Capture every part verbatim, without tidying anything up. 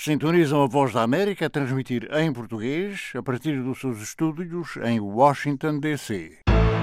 Sintonizam a Voz da América a transmitir em português a partir dos seus estúdios em Washington, D C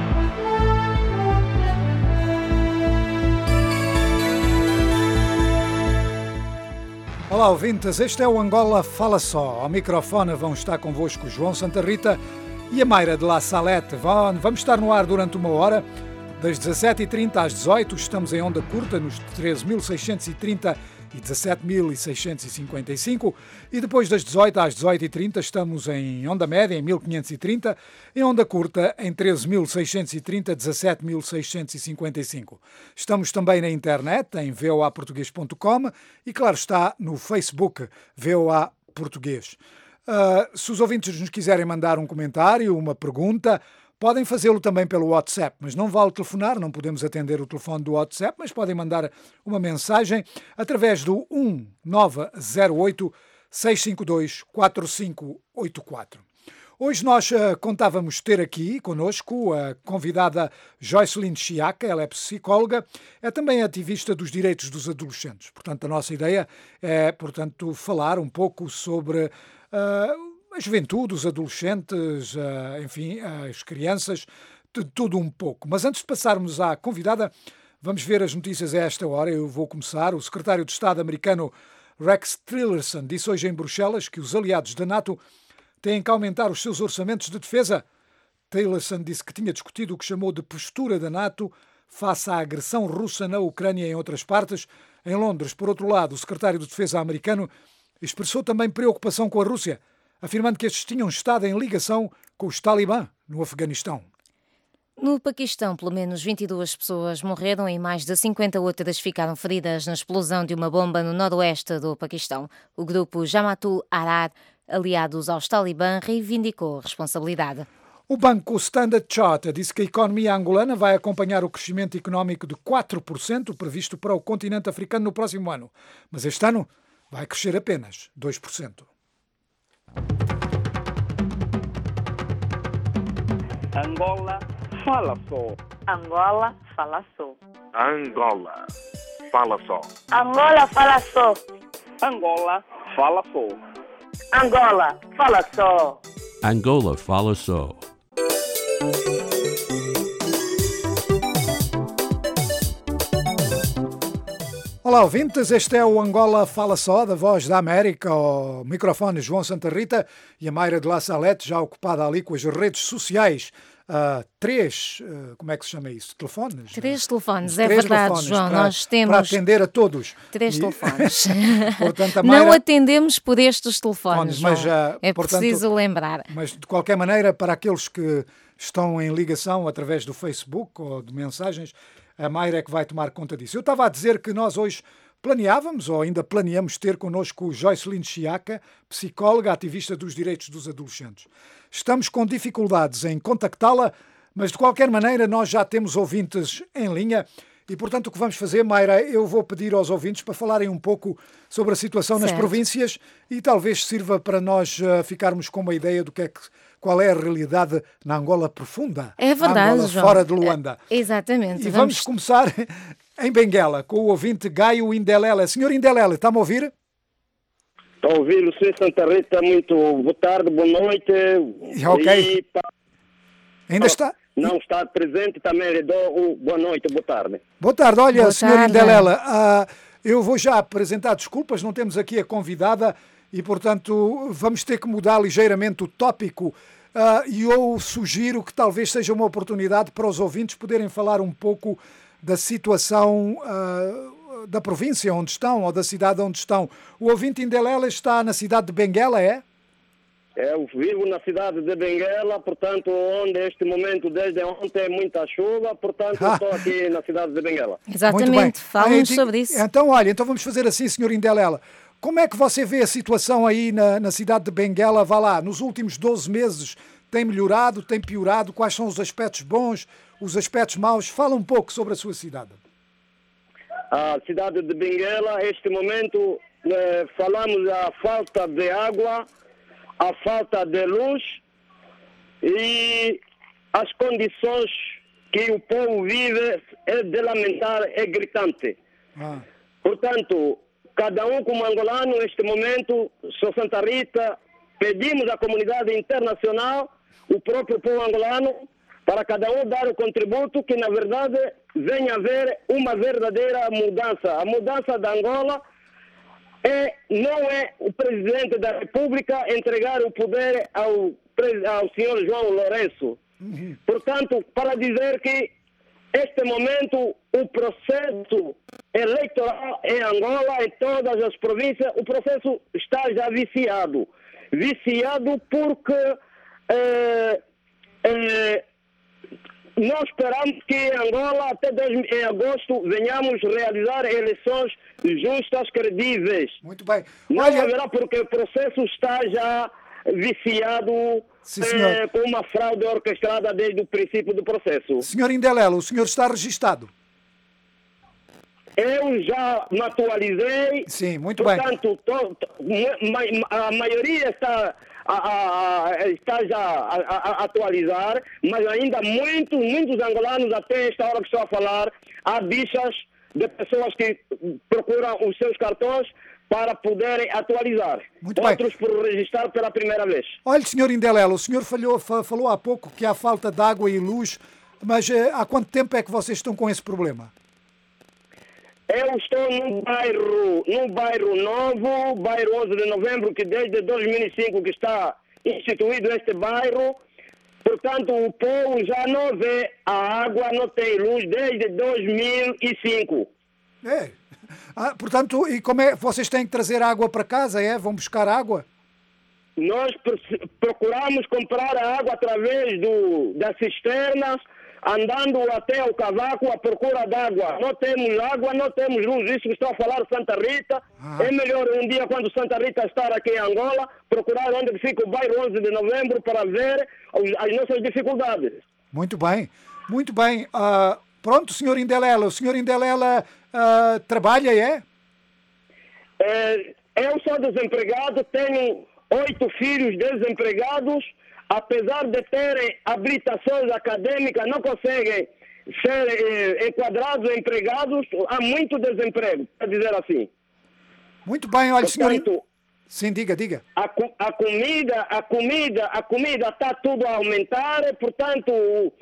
Olá, ouvintes, este é o Angola Fala Só. Ao microfone vão estar convosco João Santa Rita e a Mayra de La Salete. Vamos estar no ar durante uma hora, das dezassete e trinta às dezoito. Estamos em onda curta, nos treze mil seiscentos e trinta e dezassete mil seiscentos e cinquenta e cinco. E depois das dezoito às dezoito e trinta estamos em onda média, em mil quinhentos e trinta. Em onda curta, em treze mil seiscentos e trinta, dezassete mil seiscentos e cinquenta e cinco. Estamos também na internet, em v o a português ponto com e, claro, está no Facebook, V O A Português. Uh, se os ouvintes nos quiserem mandar um comentário, uma pergunta, podem fazê-lo também pelo WhatsApp, mas não vale telefonar, não podemos atender o telefone do WhatsApp, mas podem mandar uma mensagem através do um nove zero oito, seis cinco dois, quatro cinco oito quatro. Hoje nós uh, contávamos ter aqui connosco a convidada Joycelyn Chiaca. Ela é psicóloga, é também ativista dos direitos dos adolescentes. Portanto, a nossa ideia é, portanto, falar um pouco sobre uh, a juventude, os adolescentes, uh, enfim, as crianças, de tudo um pouco. Mas antes de passarmos à convidada, vamos ver as notícias a esta hora. Eu vou começar. O secretário de Estado americano Rex Tillerson disse hoje em Bruxelas que os aliados da NATO têm que aumentar os seus orçamentos de defesa. Tillerson disse que tinha discutido o que chamou de postura da NATO face à agressão russa na Ucrânia e em outras partes. Em Londres, por outro lado, o secretário de Defesa americano expressou também preocupação com a Rússia, afirmando que estes tinham estado em ligação com os Talibã no Afeganistão. No Paquistão, pelo menos vinte e duas pessoas morreram e mais de cinquenta outras ficaram feridas na explosão de uma bomba no noroeste do Paquistão. O grupo Jamatul Ahrar, aliados aos Talibã, reivindicou a responsabilidade. O banco Standard Chartered disse que a economia angolana vai acompanhar o crescimento económico de quatro por cento previsto para o continente africano no próximo ano. Mas este ano vai crescer apenas dois por cento. Angola Fala Só. Angola Fala Só. Angola Fala Só. Angola Fala Só. Angola Fala Só. Angola Fala Só. Angola Fala Só. Olá, ouvintes, este é o Angola Fala Só, da Voz da América, ao microfone João Santa Rita e a Mayra de La Salete, já ocupada ali com as redes sociais. Uh, três, uh, como é que se chama isso? Telefones? Três telefones, é três verdade, telefones João. para, Nós temos para atender a todos. Três e... telefones. Portanto, a Mayra... Não atendemos por estes telefones, mas, João. uh, É portanto, preciso lembrar. Mas, de qualquer maneira, para aqueles que estão em ligação através do Facebook ou de mensagens, a Mayra é que vai tomar conta disso. Eu estava a dizer que nós hoje planeávamos, ou ainda planeamos, ter connosco Joycelyn Chiaca, psicóloga, ativista dos direitos dos adolescentes. Estamos com dificuldades em contactá-la, mas de qualquer maneira nós já temos ouvintes em linha e, portanto, o que vamos fazer, Mayra, eu vou pedir aos ouvintes para falarem um pouco sobre a situação nas certo. províncias e talvez sirva para nós uh, ficarmos com uma ideia do que é que, qual é a realidade na Angola profunda. É verdade, na Angola João. Fora de Luanda. É, exatamente. E vamos... vamos começar em Benguela, com o ouvinte Gaio Indelela. Senhor Indelela, está-me a ouvir? Estou a ouvir o senhor Santa Rita, muito boa tarde, boa noite. Ok. E, pá, ainda está? Não está presente, também lhe dou boa noite, boa tarde. Boa tarde, olha, boa senhor tarde. Indelela, uh, eu vou já apresentar desculpas, não temos aqui a convidada e, portanto, vamos ter que mudar ligeiramente o tópico. Uh, e eu sugiro que talvez seja uma oportunidade para os ouvintes poderem falar um pouco da situação uh, da província onde estão ou da cidade onde estão. O ouvinte Indelela está na cidade de Benguela, é? Eu vivo na cidade de Benguela, portanto, onde neste momento, desde ontem, muita chuva, portanto, Ah. estou aqui na cidade de Benguela. Muito bem. Exatamente. Fala-nos Ah, sobre isso. Então, olha, então vamos fazer assim, senhor Indelela. Como é que você vê a situação aí na, na cidade de Benguela? Vá lá, nos últimos doze meses tem melhorado, tem piorado? Quais são os aspectos bons, os aspectos maus? Fala um pouco sobre a sua cidade. A cidade de Benguela, neste momento, eh, falamos da falta de água, a falta de luz e as condições que o povo vive é de lamentar, é gritante. Ah. Portanto, cada um como angolano, neste momento, sou Santa Rita, pedimos à comunidade internacional, o próprio povo angolano, para cada um dar o contributo que, na verdade, venha haver uma verdadeira mudança. A mudança da Angola é, não é o presidente da República entregar o poder ao, ao senhor João Lourenço. Uhum. Portanto, para dizer que, este momento, o processo eleitoral em Angola, em todas as províncias, o processo está já viciado. Viciado porque eh, eh, nós esperamos que em Angola, até dois, em agosto, venhamos realizar eleições justas, credíveis. Muito bem. Não Olha... haverá porque o processo está já viciado, Sim, eh, com uma fraude orquestrada desde o princípio do processo. Senhor Indeleelo, o senhor está registado? Eu já me atualizei. Sim, muito portanto, bem. To, to, a maioria está, a, a, a, está já a, a, a atualizar, mas ainda muitos, muitos angolanos, até esta hora que estou a falar, há bichas de pessoas que procuram os seus cartões para poderem atualizar. Muito Outros bem. por registrar pela primeira vez. Olha, senhor Indeleelo, o senhor falhou, falou há pouco que há falta de água e luz, mas eh, há quanto tempo é que vocês estão com esse problema? Eu estou num bairro, num bairro novo, bairro onze de novembro, que desde dois mil e cinco que está instituído este bairro. Portanto, o povo já não vê a água, não tem luz desde dois mil e cinco. É. Ah, portanto, e como é? Vocês têm que trazer água para casa, é? Vão buscar água? Nós procuramos comprar a água através do, das cisternas, andando até o cavaco à procura d'água. Não temos água, não temos luz. Isso que estou a falar, Santa Rita. Ah. É melhor um dia, quando Santa Rita estar aqui em Angola, procurar onde fica o bairro onze de novembro para ver as nossas dificuldades. Muito bem, muito bem. Uh, pronto, senhor Indelela. O senhor Indelela uh, trabalha, é? é? Eu sou desempregado, tenho oito filhos desempregados. Apesar de terem habilitações acadêmicas, não conseguem ser eh, enquadrados ou empregados. Há muito desemprego, para dizer assim. Muito bem, olha, Portanto, senhor... Sim, diga, diga. A, a comida, a comida, a comida está tudo a aumentar, portanto, um,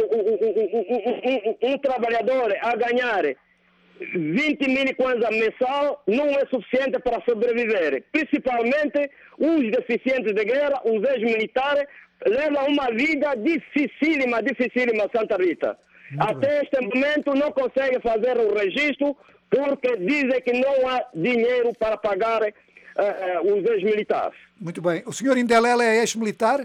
um, um, um trabalhador a ganhar vinte mil kwanza mensal não é suficiente para sobreviver. Principalmente os deficientes de guerra, os ex-militares, levam uma vida dificílima, dificílima, Santa Rita. Muito Até bem. Este momento não conseguem fazer o registro porque dizem que não há dinheiro para pagar uh, uh, os ex-militares. Muito bem. O senhor Indelela é ex-militar?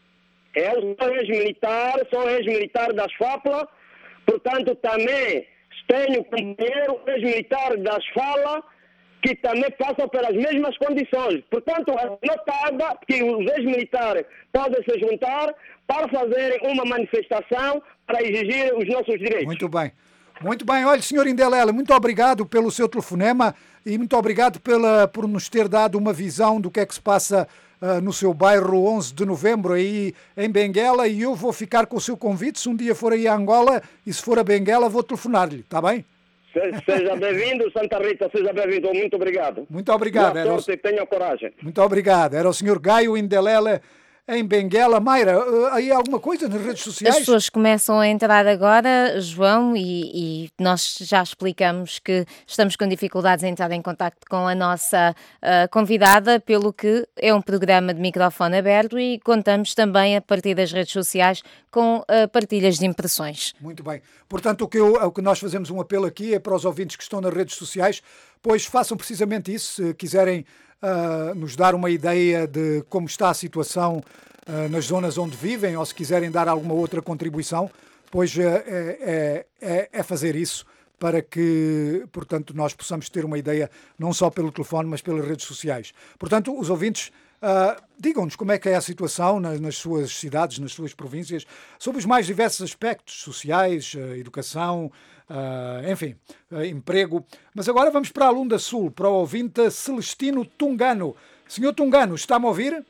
Eu sou ex-militar, sou ex-militar das FAPLA, portanto também tenho companheiro ex-militar das FALA que também passam pelas mesmas condições. Portanto, é notável que os ex-militares podem se juntar para fazerem uma manifestação para exigir os nossos direitos. Muito bem. Muito bem. Olha, senhor Indelela, muito obrigado pelo seu telefonema e muito obrigado pela, por nos ter dado uma visão do que é que se passa uh, no seu bairro onze de novembro, aí em Benguela, e eu vou ficar com o seu convite. Se um dia for aí a Angola e se for a Benguela, vou telefonar-lhe, está bem? Seja bem-vindo, Santa Rita, seja bem-vindo. Muito obrigado. Muito obrigado. Boa sorte e tenha coragem. Muito obrigado. Era o senhor Gaio Indelela, em Benguela. Mayra, aí há alguma coisa nas redes sociais? As pessoas começam a entrar agora, João, e, e nós já explicamos que estamos com dificuldades em entrar em contacto com a nossa uh, convidada, pelo que é um programa de microfone aberto e contamos também, a partir das redes sociais, com uh, partilhas de impressões. Muito bem. Portanto, o que, eu, o que nós fazemos um apelo aqui é para os ouvintes que estão nas redes sociais, pois façam precisamente isso, se quiserem Uh, nos dar uma ideia de como está a situação uh, nas zonas onde vivem, ou se quiserem dar alguma outra contribuição, pois uh, é, é, é fazer isso para que, portanto, nós possamos ter uma ideia não só pelo telefone, mas pelas redes sociais. Portanto, os ouvintes, uh, digam-nos como é que é a situação nas, nas suas cidades, nas suas províncias, sobre os mais diversos aspectos sociais, uh, educação, Uh, enfim, uh, emprego. Mas agora vamos para a Lunda Sul, para o ouvinte Celestino Tungano. Senhor Tungano, está-me a ouvir?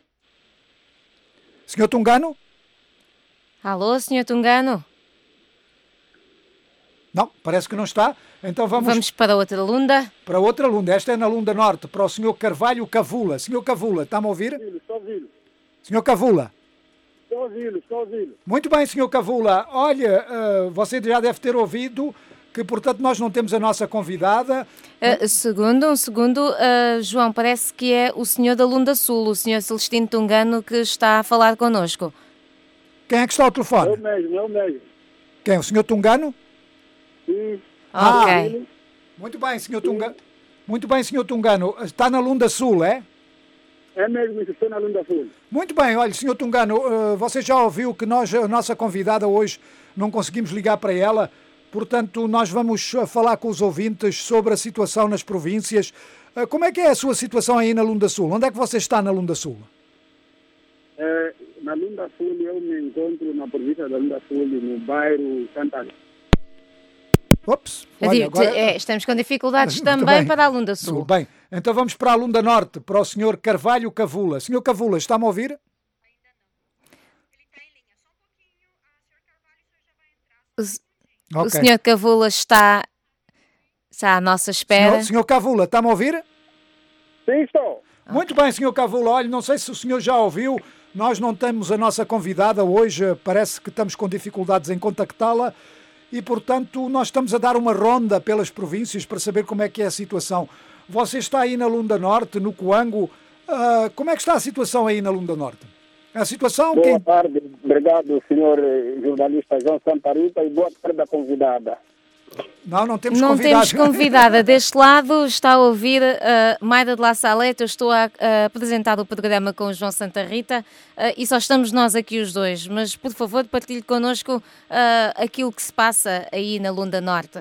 Senhor Tungano? Alô, senhor Tungano? Não, parece que não está. Então vamos, Vamos para outra lunda. para outra lunda. Esta é na Lunda Norte, para o senhor Carvalho Cavula. senhor Cavula, está-me a ouvir? Estou a ouvi-lo, senhor Cavula. estou a ouvi-lo, estou a ouvi-lo. Muito bem, senhor Cavula. Olha, uh, você já deve ter ouvido que, portanto, nós não temos a nossa convidada. Uh, segundo, um segundo, uh, João, parece que é o senhor da Lunda Sul, o senhor Celestino Tungano, que está a falar connosco. Quem é que está ao É o telefone? mesmo, é o mesmo. Quem? O senhor Tungano? Sim, Ah, Ok. Muito bem, senhor Tungano. Muito bem, senhor Tungano. Está na Lunda Sul, é? é mesmo isso, estou na Lunda Sul. Muito bem, olha, senhor Tungano, uh, você já ouviu que nós, a nossa convidada hoje, não conseguimos ligar para ela, portanto, nós vamos uh, falar com os ouvintes sobre a situação nas províncias. Uh, como é que é a sua situação aí na Lunda Sul? Onde é que você está na Lunda Sul? É, na Lunda Sul, eu me encontro na província da Lunda Sul, no bairro Santa Rita. Ops, Eu olha, digo, agora... é, estamos com dificuldades Muito também bem. para a Lunda Tudo Sul. bem, então vamos para a Lunda Norte, para o senhor Carvalho Cavula. senhor Cavula, está-me a ouvir? O, o Ok. senhor Cavula está, está à nossa espera. Senhor, senhor Cavula, está-me a ouvir? Sim, estou. Muito bem, senhor Cavula. Olha, não sei se o senhor já ouviu, nós não temos a nossa convidada hoje, parece que estamos com dificuldades em contactá-la e, portanto, nós estamos a dar uma ronda pelas províncias para saber como é que é a situação. Você está aí na Lunda Norte, no Coango. Ah, como é que está a situação aí na Lunda Norte? A situação... Boa Quem... tarde, obrigado, senhor eh, jornalista João Santa Rita, e boa tarde à convidada. Não, não temos Não convidados. temos convidada. Deste lado está a ouvir uh, Mayra de La Salete. Eu estou a, a apresentar o programa com o João Santa Rita uh, e só estamos nós aqui os dois. Mas, por favor, partilhe connosco uh, aquilo que se passa aí na Lunda Norte.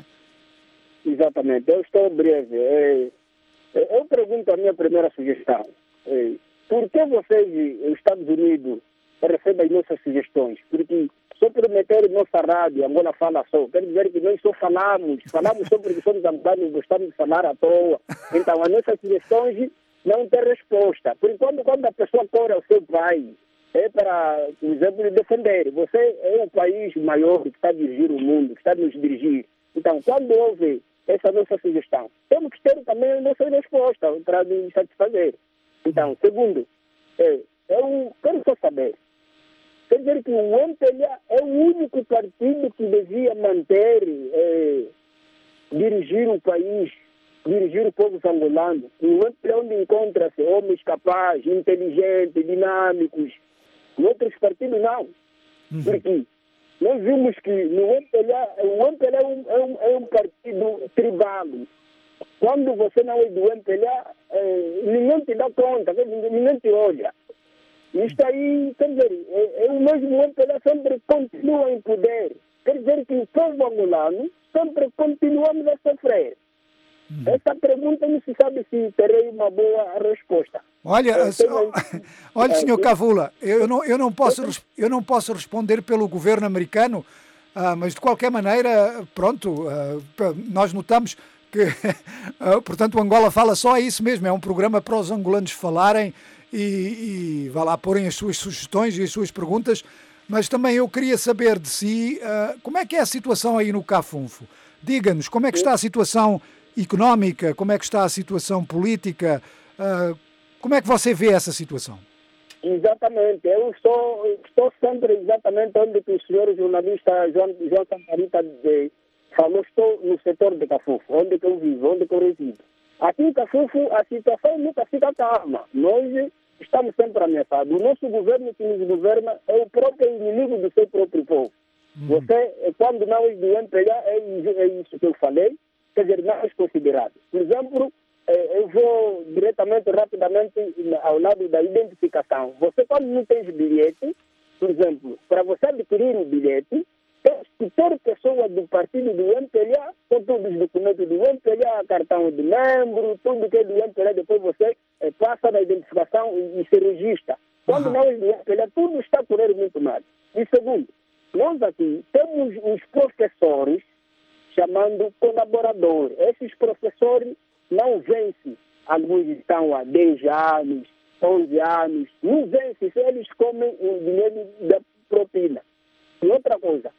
Exatamente, eu estou breve. Eh, eh, Eu pergunto a minha primeira sugestão. Eh, Por que vocês, os Estados Unidos, recebem nossas sugestões? Porque só por meter nossa rádio, Angola Fala Só, quer dizer que nós só falamos, falamos só porque somos angolanos e gostamos de falar à toa. Então, as nossas sugestões não têm resposta. Por quando, quando a pessoa corre ao seu país, é para, por exemplo, defender. Você é um país maior que está a dirigir o mundo, que está a nos dirigir. Então, quando houve essa nossa sugestão, temos que ter também a nossa resposta para nos satisfazer. Então, segundo, é, eu quero só saber, quer dizer que o M P L A é o único partido que devia manter, é, dirigir o país, dirigir o povo angolano. O M P L A onde encontra-se homens capazes, inteligentes, dinâmicos. Em outros partidos não. Porque nós vimos que no M P L A, o M P L A é um, é um, é um partido tribal. Quando você não é do M P L A, eh, ninguém te dá conta, ninguém te olha. Isto aí, quer dizer, é, é o mesmo M P L A sempre continua em poder. Quer dizer que o povo angolano sempre continuamos a sofrer. Uhum. Essa pergunta não se sabe se terei uma boa resposta. Olha, é, tenho... olha, senhor Cavula, eu não, eu, não posso, eu não posso responder pelo governo americano, ah, mas de qualquer maneira, pronto, ah, nós notamos que, portanto, o Angola Fala Só é isso mesmo, é um programa para os angolanos falarem e, e vá lá porem as suas sugestões e as suas perguntas, mas também eu queria saber de si, uh, como é que é a situação aí no Cafunfo? Diga-nos, como é que está a situação económica, como é que está a situação política, uh, como é que você vê essa situação? Exatamente, eu estou, estou sempre exatamente onde o senhor jornalista João, João Santa Rita de, falou, estou no setor de Cafunfo, onde que eu vivo, onde que eu resido. Aqui em Cafunfo a situação nunca fica calma, nós estamos sempre ameaçados. O nosso governo que nos governa é o próprio inimigo do seu próprio povo. Uhum. Você, quando não é do M P L A, é, é isso que eu falei, quer dizer, não é considerado. Por exemplo, eu vou diretamente, rapidamente, ao lado da identificação. Você, quando não tem bilhete, por exemplo, para você adquirir o bilhete, tem que ter pessoa do partido do M P L A, com todos os documentos do M P L A, cartão de membro, tudo que é do M P L A, depois você é, passa na identificação e, e se registra. Quando uhum. não é do M P L A, tudo está por ele muito mal. E segundo, nós aqui temos os professores chamando colaborador. Esses professores não vencem. Alguns estão há dez anos, onze anos. Não vencem, eles comem o dinheiro da propina. E outra coisa,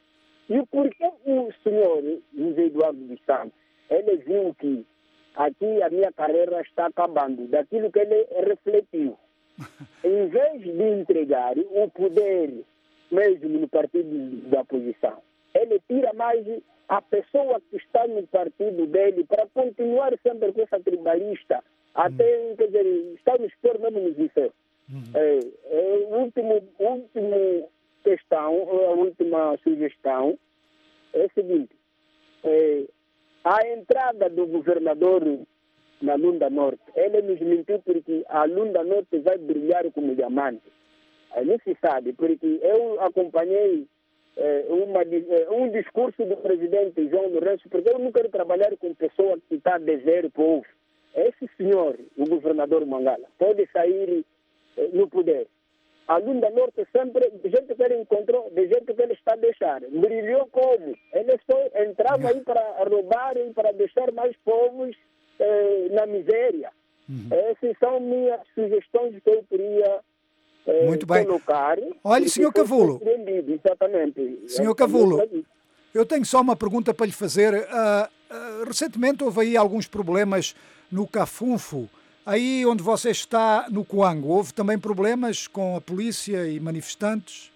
E por que o senhor José Eduardo dos Santos, ele viu que aqui a minha carreira está acabando, daquilo que ele refletiu. Em vez de entregar o poder mesmo no partido da oposição, ele tira mais a pessoa que está no partido dele para continuar sempre com essa tribalista, até, quer dizer, está nos pôr mesmo nos liceu. Uhum. É, é, a última último questão, a última sugestão é a seguinte: é, a entrada do governador na Lunda Norte, ele nos mentiu porque a Lunda Norte vai brilhar como diamante. Não se sabe, porque eu acompanhei é, uma, é, um discurso do presidente João Lourenço, porque eu não quero trabalhar com pessoa que está a dever o povo. Esse senhor, o governador Mangala, pode sair eh, no poder. A Lunda Norte sempre, de jeito que ele encontrou, de jeito que ele está a deixar. Brilhou como? Ele só entrava aí para roubar e para deixar mais povos eh, na miséria. Uhum. Essas são minhas sugestões que eu queria eh, Muito bem. colocar. Olha, senhor Cavulo. Exatamente. senhor Cavulo, eu tenho só uma pergunta para lhe fazer. Uh, uh, recentemente houve aí alguns problemas no Cafunfo, aí onde você está, no Coango. Houve também problemas com a polícia e manifestantes?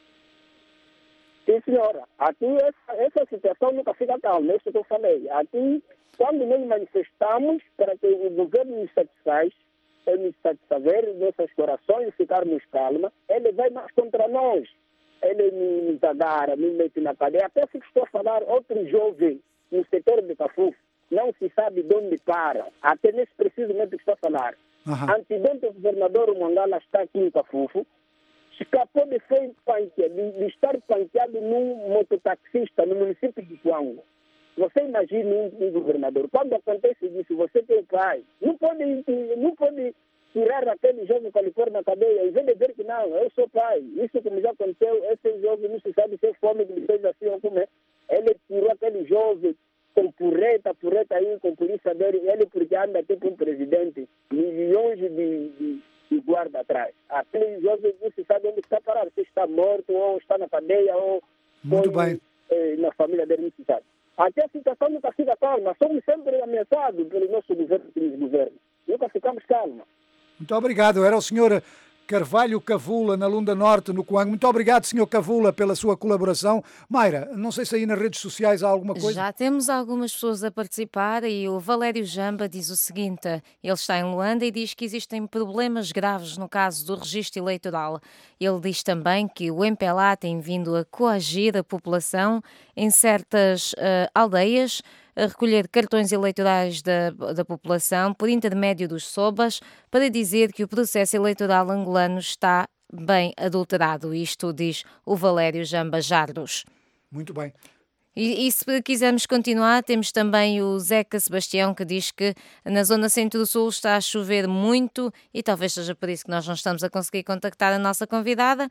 Sim, senhora. Aqui essa, essa situação nunca fica calma, é isso que eu falei. Aqui, quando nós manifestamos para que o governo nos satisfaz, nos satisfazer nossos corações, ficarmos calma, ele vai mais contra nós. Ele nos agarra, nos mete na cadeia. Até se estou a falar, outro jovem no setor de Cafunfo, não se sabe de onde para, até nesse preciso momento que estou a falar. Uhum. Anteontem o governador Mangala está aqui em Cafunfo, escapou de, ser panqueado, de, de estar panqueado num mototaxista no município de Coango. Você imagina um, um governador, quando acontece isso, você tem pai, não pode, não pode tirar aquele jovem para lhe pôr na cadeia e vem dizer que não, eu sou pai. Isso como já aconteceu, esse jovem não se sabe se é fome que lhe fez assim ou como é. Ele tirou aquele jovem com purreta, purreta aí, com polícia dele, ele porque anda aqui com o presidente, milhões de, de, de guarda atrás. Aquele jovem não se sabe onde está parado, se está morto, ou está na cadeia, ou Muito foi, bem. Eh, na família dele, não se sabe. Até a situação nunca fica calma, somos sempre ameaçados pelo nosso governo e pelos governos. Nunca ficamos calma. Muito obrigado. Era o senhor Carvalho Cavula, na Lunda Norte, no Coango. Muito obrigado, senhor Cavula, pela sua colaboração. Mayra, não sei se aí nas redes sociais há alguma coisa. Já temos algumas pessoas a participar e o Valério Jamba diz o seguinte: ele está em Luanda e diz que existem problemas graves no caso do registro eleitoral. Ele diz também que o M P L A tem vindo a coagir a população em certas uh, aldeias a recolher cartões eleitorais da, da população por intermédio dos SOBAs para dizer que o processo eleitoral angolano está bem adulterado. Isto diz o Valério Jamba Jardos. Muito bem. E, e se quisermos continuar, temos também o Zeca Sebastião, que diz que na zona centro-sul está a chover muito e talvez seja por isso que nós não estamos a conseguir contactar a nossa convidada.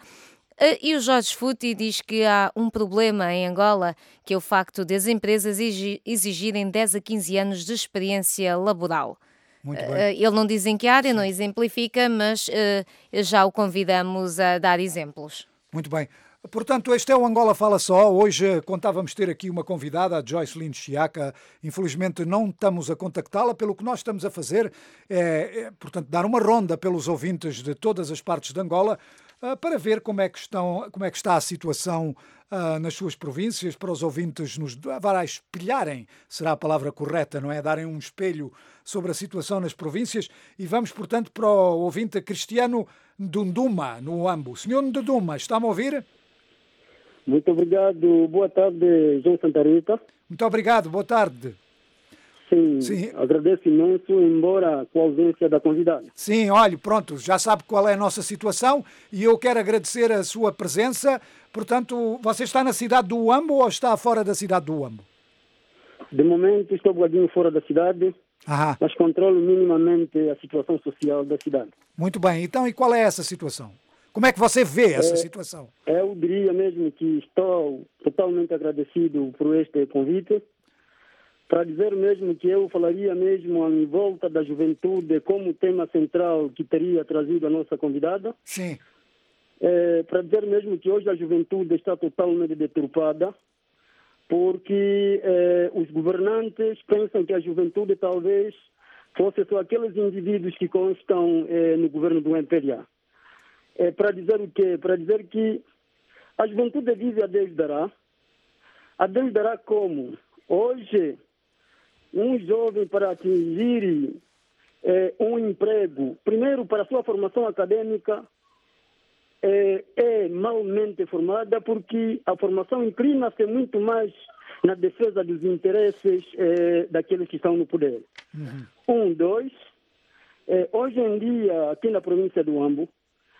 E o Jorge Futi diz que há um problema em Angola, que é o facto de as empresas exigirem dez a quinze anos de experiência laboral. Muito bem. Ele não diz em que área, não exemplifica, mas já o convidamos a dar exemplos. Muito bem. Portanto, este é o Angola Fala Só. Hoje contávamos ter aqui uma convidada, a Joycelyn Chiaca. Infelizmente não estamos a contactá-la. Pelo que nós estamos a fazer é, é, portanto, dar uma ronda pelos ouvintes de todas as partes de Angola, para ver como é que, estão, como é que está a situação uh, nas suas províncias, para os ouvintes nos para espelharem, será a palavra correta, não é? Darem um espelho sobre a situação nas províncias. E vamos, portanto, para o ouvinte Cristiano Ndunduma, no Uambo. Senhor Ndunduma, está-me a ouvir? Muito obrigado. Boa tarde, João Santa Rita. Muito obrigado. Boa tarde. Sim, Sim, agradeço imenso, embora com a ausência da convidada. Sim, olha, pronto, já sabe qual é a nossa situação e eu quero agradecer a sua presença. Portanto, você está na cidade do Uambo ou está fora da cidade do Uambo? De momento estou um bocadinho fora da cidade, Aham. mas controlo minimamente a situação social da cidade. Muito bem, então e qual é essa situação? Como é que você vê essa é, situação? Eu diria mesmo que estou totalmente agradecido por este convite, para dizer mesmo que eu falaria mesmo em volta da juventude como tema central que teria trazido a nossa convidada. Sim. É, para dizer mesmo que hoje a juventude está totalmente deturpada. porque eh, os governantes pensam que a juventude talvez fosse só aqueles indivíduos que constam eh, no governo do M P L A. É, para dizer o quê? Para dizer que a juventude vive a Deus dará. A Deus dará como? Hoje, um jovem para atingir é, um emprego, primeiro para a sua formação acadêmica, é, é malmente formada, porque a formação inclina-se muito mais na defesa dos interesses é, daqueles que estão no poder. Uhum. Um, dois, é, hoje em dia, aqui na província do Huambo,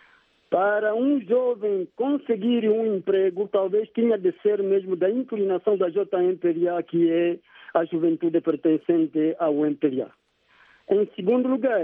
para um jovem conseguir um emprego, talvez tinha de ser mesmo da inclinação da J M P L A, que é a juventude pertencente ao M P L A. Em segundo lugar,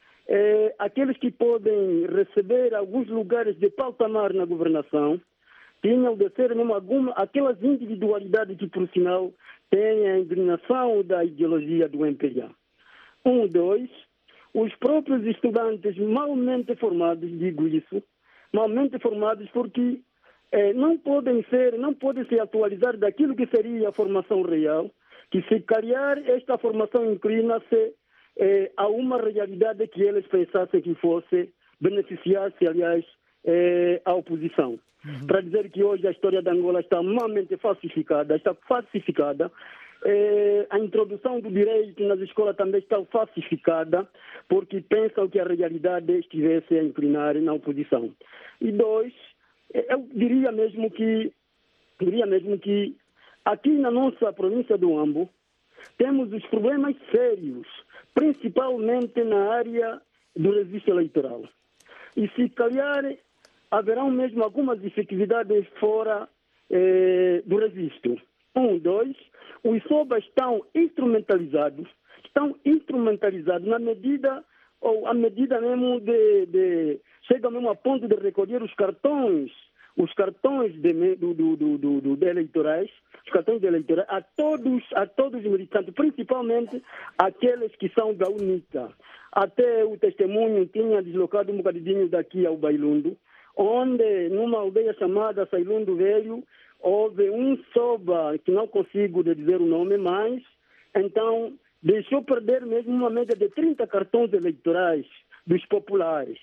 é, aqueles que podem receber alguns lugares de patamar na governação, tinham de ser mesmo alguma, aquelas individualidades que, por sinal, têm a inclinação da ideologia do M P L A. Um, dois, os próprios estudantes malmente formados, digo isso, malmente formados porque eh, não podem ser, não podem se atualizar daquilo que seria a formação real, que se calhar esta formação inclina-se eh, a uma realidade que eles pensassem que fosse, beneficiasse, aliás, eh, a oposição. Uhum. Para dizer que hoje a história da Angola está malmente falsificada, está falsificada, Eh, a introdução do direito nas escolas também está falsificada, porque pensam que a realidade estivesse a inclinar na oposição. E dois, eu diria mesmo que, diria mesmo que aqui na nossa província do Huambo temos os problemas sérios, principalmente na área do registro eleitoral. E se calhar haverão mesmo algumas dificuldades fora eh, do registro. Um, dois, os SOBAs estão instrumentalizados, estão instrumentalizados na medida, ou à medida mesmo de, de chega mesmo a ponto de recolher os cartões, os cartões de, do, do, do, do, de eleitorais, os cartões de eleitorais, a todos, a todos os militantes, principalmente aqueles que são da UNITA. Até o testemunho tinha deslocado um bocadinho daqui ao Bailundo, onde numa aldeia chamada Sailundo Velho, houve um SOBA, que não consigo dizer o nome, mas então deixou perder mesmo uma média de trinta cartões eleitorais dos populares.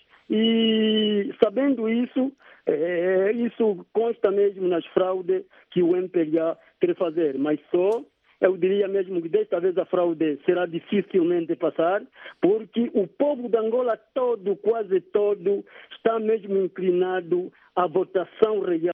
E sabendo isso, é, isso consta mesmo nas fraudes que o M P L A quer fazer, mas só, eu diria mesmo que desta vez a fraude será dificilmente passar, porque o povo de Angola todo, quase todo, está mesmo inclinado à votação real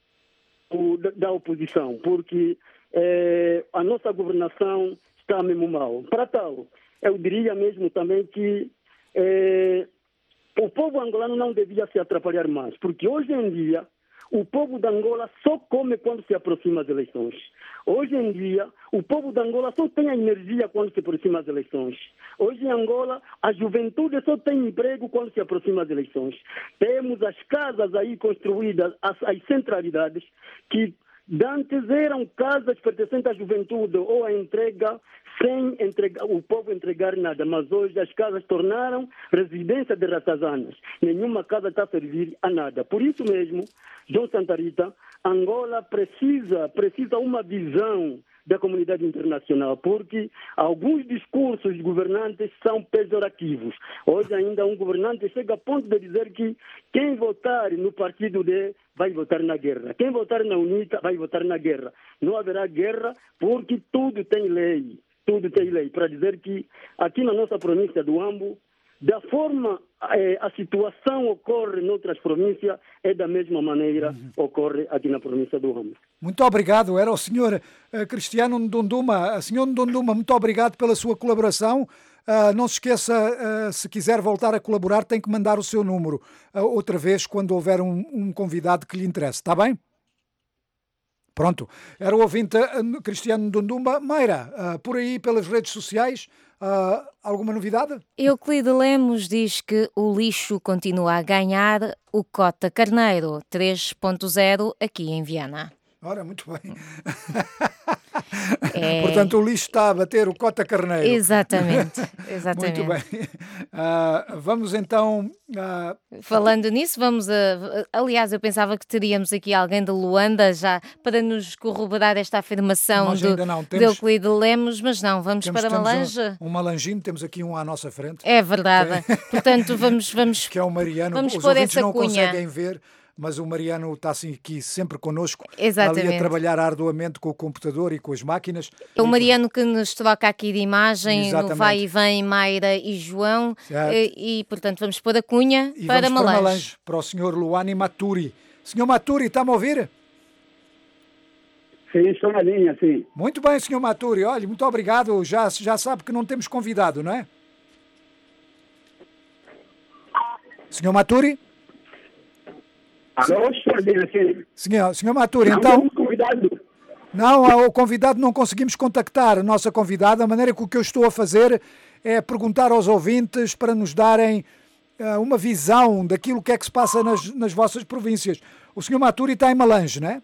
da oposição, porque eh, a nossa governação está mesmo mal. Para tal, eu diria mesmo também que eh, o povo angolano não devia se atrapalhar mais, porque hoje em dia o povo de Angola só come quando se aproxima das eleições. Hoje em dia, o povo de Angola só tem a energia quando se aproxima das eleições. Hoje em Angola, a juventude só tem emprego quando se aproxima das eleições. Temos as casas aí construídas, as, as centralidades, que antes eram casas pertencentes à juventude ou à entrega, sem entregar, o povo entregar nada. Mas hoje as casas tornaram residência de ratazanas. Nenhuma casa está a servir a nada. Por isso mesmo, João Santa Rita, Angola precisa, precisa uma visão da comunidade internacional, porque alguns discursos governantes são pejorativos. Hoje ainda um governante chega a ponto de dizer que quem votar no partido D vai votar na guerra. Quem votar na UNITA vai votar na guerra. Não haverá guerra porque tudo tem lei. Tudo tem lei. Para dizer que aqui na nossa província do Huambo, da forma eh, a situação ocorre em outras províncias, é da mesma maneira uhum. ocorre aqui na província do Huambo. Muito obrigado. Era o senhor uh, Cristiano Ndunduma. senhor Ndunduma, muito obrigado pela sua colaboração. Uh, não se esqueça, uh, se quiser voltar a colaborar, tem que mandar o seu número uh, outra vez quando houver um, um convidado que lhe interesse. Está bem? Pronto. Era o ouvinte uh, Cristiano Ndunduma. Mayra, uh, por aí pelas redes sociais, Uh, alguma novidade? Euclide Lemos diz que o lixo continua a ganhar o Cota Carneiro três ponto zero aqui em Viana. Ora, muito bem. É... Portanto, o lixo está a bater o cota carneiro. Exatamente, exatamente. Muito bem. Uh, vamos então... Uh... Falando nisso, vamos a... Aliás, eu pensava que teríamos aqui alguém de Luanda já para nos corroborar esta afirmação Nós do, ainda não. Temos... de Euclide Lemos, mas não, vamos temos, para Malange. Um, um malanjinho, temos aqui um à nossa frente. É verdade. Que... Portanto, vamos... vamos que é o Mariano. Vamos Os pôr ouvintes essa não cunha. conseguem ver, mas o Mariano está assim aqui sempre connosco, Exatamente. ali a trabalhar arduamente com o computador e com as máquinas. É o Mariano que nos troca aqui de imagem, Exatamente. no vai e vem Mayra e João, e, e portanto vamos pôr a cunha e para vamos Malange. Para Malange, para o senhor Luani Maturi. senhor Maturi, está-me a ouvir? Sim, estou na linha, sim. Muito bem, senhor Maturi, olha, muito obrigado, já, já sabe que não temos convidado, não é? senhor Maturi? Alô, estou bem assim. Senhor, senhor Maturi, não então... convidado. Não, o convidado não conseguimos contactar a nossa convidada. A maneira que o que eu estou a fazer é perguntar aos ouvintes para nos darem uh, uma visão daquilo que é que se passa nas, nas vossas províncias. O senhor Maturi está em Malange, não é?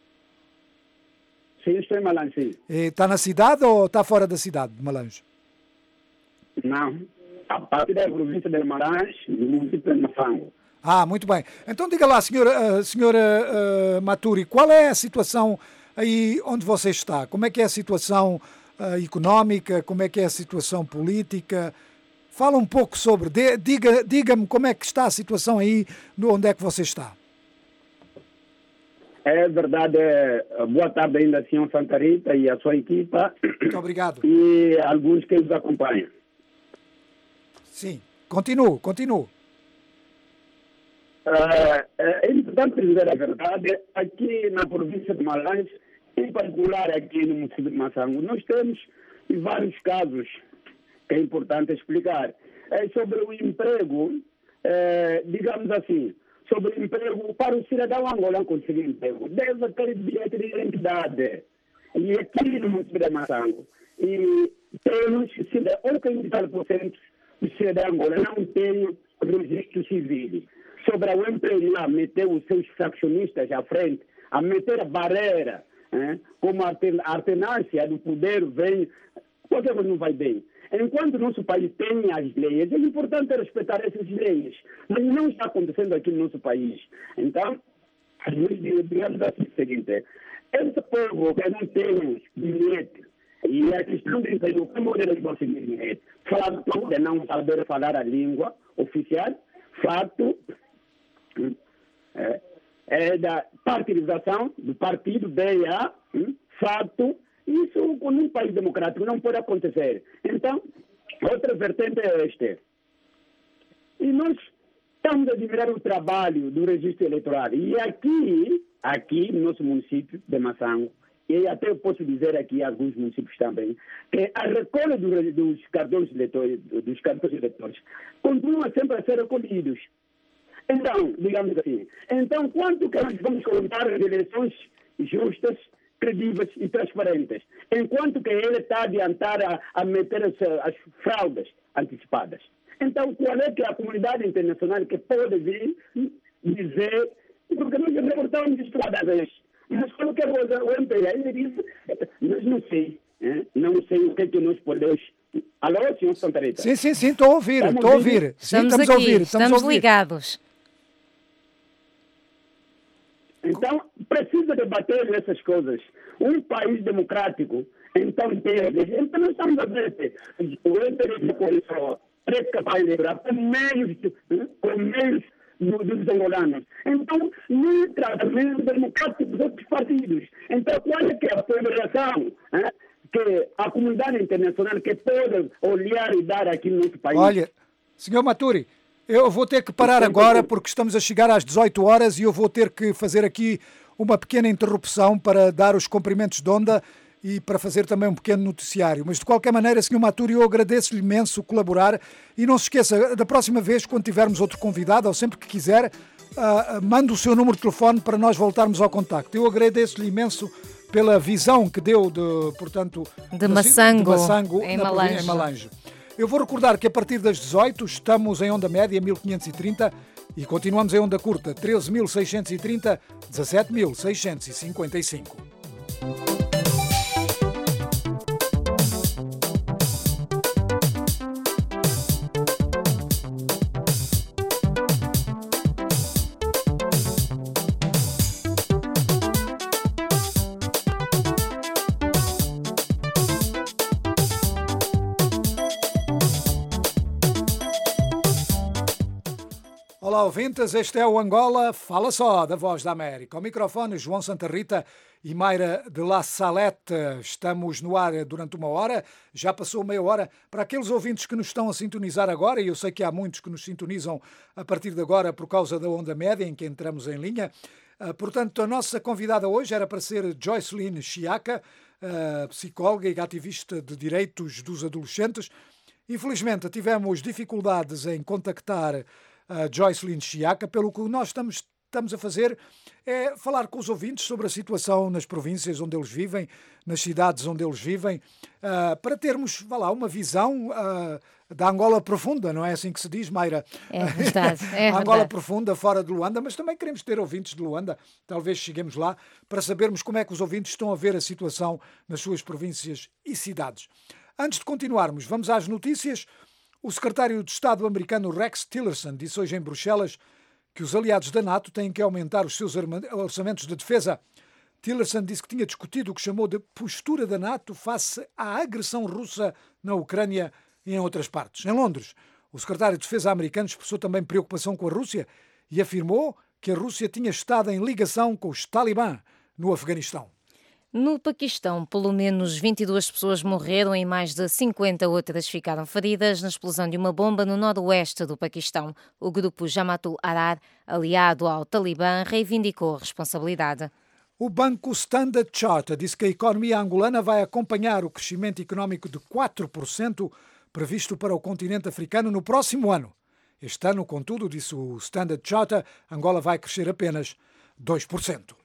Sim, estou em Malange, sim. E está na cidade ou está fora da cidade de Malange? Não, a partir da província de Malange, no município de Mafango. Ah, muito bem. Então diga lá, senhora, senhora uh, Maturi, qual é a situação aí onde você está? Como é que é a situação uh, económica? Como é que é a situação política? Fala um pouco sobre, de, diga, diga-me como é que está a situação aí, onde é que você está. É verdade. Boa tarde ainda, senhor Santa Rita e a sua equipa. Muito obrigado. E alguns que nos acompanham. Sim, continuo, continuo. Uh, é importante dizer a verdade, aqui na província de Malange, em particular aqui no município de Mafango, nós temos vários casos que é importante explicar. É sobre o emprego, é, digamos assim, sobre o emprego para o cidadão angolano conseguir emprego. Deve ter bilhete de identidade. E aqui no município de Mafango, e temos oitenta e tal por cento do cidadão angolano não tem registro civil. Sobre o emprego lá, meter os seus faccionistas à frente, a meter a barreira, hein? Como a alternância do poder vem, qualquer coisa não vai bem. Enquanto o nosso país tem as leis, é importante respeitar essas leis, mas não está acontecendo aqui no nosso país. Então, digamos assim o seguinte, esse povo que não tem bilhete, e a questão de emprego, como eles vão conseguir bilhete? Fato de não saber falar a língua oficial, fato É, é da partidização do partido B I A, hum, fato, isso num país democrático não pode acontecer. Então, outra vertente é esta. E nós estamos a admirar o trabalho do registro eleitoral. E aqui, aqui no nosso município de Mafango, e até eu posso dizer aqui alguns municípios também, que a recolha do, dos cartões eleitores, dos cartões eleitores continua sempre a ser recolhidos. Então, digamos assim, então quanto que nós vamos contar as eleições justas, credíveis e transparentes, enquanto que ele está a adiantar a, a meter as, as fraudes antecipadas. Então, qual é que é a comunidade internacional que pode vir dizer, porque nós reportamos isso toda vez, mas quando que o M P ele disse, nós não sei, hein? Não sei o que é que nós podemos... Alô, senhor Santa Rita? Sim, sim, sim, estou a ouvir, estou a ouvir. Sim, estamos, estamos aqui, a ouvir, estamos, estamos a ouvir. ligados. Então, precisa debater essas coisas. Um país democrático, então, tem... Então, nós estamos a ver o interesse da coalição é capaz de livrar com meios, com meios dos angolanos. Então, não trata mesmo democrático dos outros partidos. Então, qual é que é a ponderação hein, que a comunidade internacional que pode olhar e dar aqui no nosso país? Olha, senhor Maturi, eu vou ter que parar agora porque estamos a chegar às dezoito horas e eu vou ter que fazer aqui uma pequena interrupção para dar os cumprimentos de onda e para fazer também um pequeno noticiário. Mas, de qualquer maneira, senhor Maturi, eu agradeço-lhe imenso colaborar e não se esqueça, da próxima vez, quando tivermos outro convidado, ou sempre que quiser, uh, mande o seu número de telefone para nós voltarmos ao contacto. Eu agradeço-lhe imenso pela visão que deu de, portanto, de Maçango, de Maçango em, na, Malange. em Malange. Eu vou recordar que a partir das dezoito estamos em onda média mil quinhentos e trinta e continuamos em onda curta treze mil seiscentos e trinta, dezassete mil seiscentos e cinquenta e cinco. Olá, ouvintes, este é o Angola Fala Só, da Voz da América. Ao microfone, João Santa Rita e Mayra de La Salette. Estamos no ar durante uma hora, já passou meia hora. Para aqueles ouvintes que nos estão a sintonizar agora, e eu sei que há muitos que nos sintonizam a partir de agora por causa da onda média em que entramos em linha. Portanto, a nossa convidada hoje era para ser Joycelyn Chiaka, psicóloga e ativista de direitos dos adolescentes. Infelizmente, tivemos dificuldades em contactar a Joycelyn Chiaka, pelo que nós estamos, estamos a fazer é falar com os ouvintes sobre a situação nas províncias onde eles vivem, nas cidades onde eles vivem, uh, para termos, vá lá, uma visão uh, da Angola profunda, não é assim que se diz, Mayra? É verdade, é a Angola verdade. profunda, fora de Luanda, mas também queremos ter ouvintes de Luanda, talvez cheguemos lá, para sabermos como é que os ouvintes estão a ver a situação nas suas províncias e cidades. Antes de continuarmos, vamos às notícias. O secretário de Estado americano Rex Tillerson disse hoje em Bruxelas que os aliados da NATO têm que aumentar os seus orçamentos de defesa. Tillerson disse que tinha discutido o que chamou de postura da NATO face à agressão russa na Ucrânia e em outras partes. Em Londres, o secretário de Defesa americano expressou também preocupação com a Rússia e afirmou que a Rússia tinha estado em ligação com os Talibã no Afeganistão. No Paquistão, pelo menos vinte e duas pessoas morreram e mais de cinquenta outras ficaram feridas na explosão de uma bomba no noroeste do Paquistão. O grupo Jamatul Ahrar, aliado ao Talibã, reivindicou a responsabilidade. O banco Standard Chartered disse que a economia angolana vai acompanhar o crescimento económico de quatro por cento previsto para o continente africano no próximo ano. Este ano, contudo, disse o Standard Chartered, Angola vai crescer apenas dois por cento.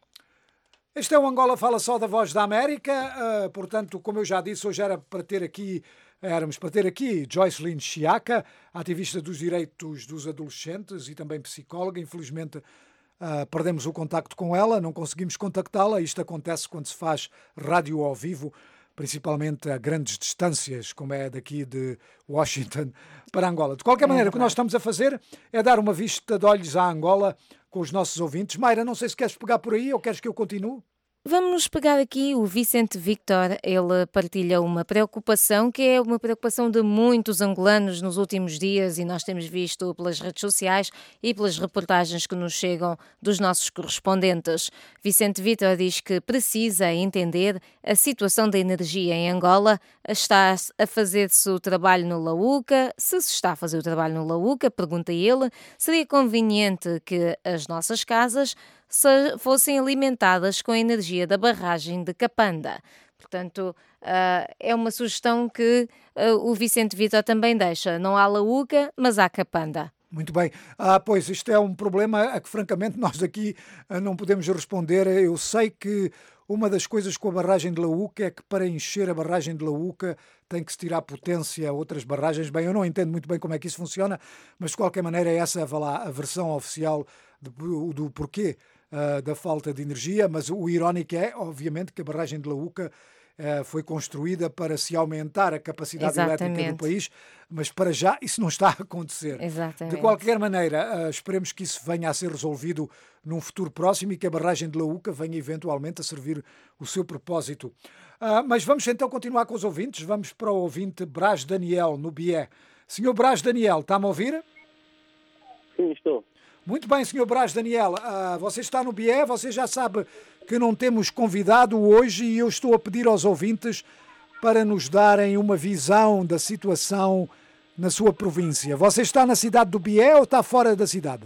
Este é o Angola Fala Só da Voz da América, uh, portanto, como eu já disse, hoje era para ter aqui, éramos para ter aqui Joycelyn Chiaka, ativista dos direitos dos adolescentes e também psicóloga. Infelizmente uh, perdemos o contacto com ela, não conseguimos contactá-la. Isto acontece quando se faz rádio ao vivo, principalmente a grandes distâncias, como é daqui de Washington para Angola. De qualquer maneira, é o que nós estamos a fazer é dar uma vista de olhos à Angola com os nossos ouvintes. Mayra, não sei se queres pegar por aí ou queres que eu continue? Vamos pegar aqui o Vicente Victor. Ele partilha uma preocupação que é uma preocupação de muitos angolanos nos últimos dias e nós temos visto pelas redes sociais e pelas reportagens que nos chegam dos nossos correspondentes. Vicente Victor diz que precisa entender a situação da energia em Angola. Está a fazer-se o trabalho no Lauca. Se se está a fazer o trabalho no Lauca, pergunta ele, seria conveniente que as nossas casas se fossem alimentadas com a energia da barragem de Capanda. Portanto, uh, é uma sugestão que uh, o Vicente Vitor também deixa. Não há Lauca, mas há Capanda. Muito bem. Ah, pois, isto é um problema a que, francamente, nós aqui uh, não podemos responder. Eu sei que uma das coisas com a barragem de Lauca é que para encher a barragem de Lauca tem que se tirar potência a outras barragens. Bem, eu não entendo muito bem como é que isso funciona, mas de qualquer maneira essa é lá, a versão oficial do, do porquê Uh, da falta de energia, mas o irónico é, obviamente, que a barragem de Lauca uh, foi construída para se aumentar a capacidade Exatamente. elétrica do país, mas para já isso não está a acontecer. Exatamente. De qualquer maneira, uh, esperemos que isso venha a ser resolvido num futuro próximo e que a barragem de Lauca venha eventualmente a servir o seu propósito. Uh, mas vamos então continuar com os ouvintes. Vamos para o ouvinte Brás Daniel, no Bié. senhor Brás Daniel, está-me a ouvir? Sim, estou. Muito bem, senhor Brás Daniel, uh, você está no Bié, você já sabe que não temos convidado hoje e eu estou a pedir aos ouvintes para nos darem uma visão da situação na sua província. Você está na cidade do Bié ou está fora da cidade?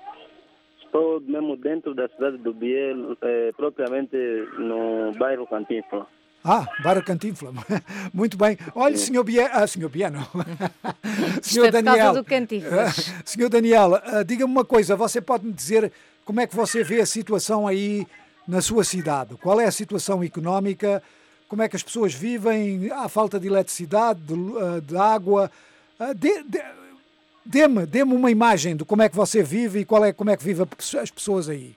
Estou mesmo dentro da cidade do Bié, eh, propriamente no bairro Cantinfla. Ah, bairro Cantinfla. Muito bem. Olha, senhor Bié... Ah, senhor Bié, não. senhor é Daniel. Do Cantinflas. senhor Daniel, uh, diga-me uma coisa. Você pode me dizer como é que você vê a situação aí na sua cidade? Qual é a situação económica? Como é que as pessoas vivem? Há falta de eletricidade, de, uh, de água? Uh, de, de, dê-me, dê-me uma imagem de como é que você vive e qual é, como é que vivem as pessoas aí.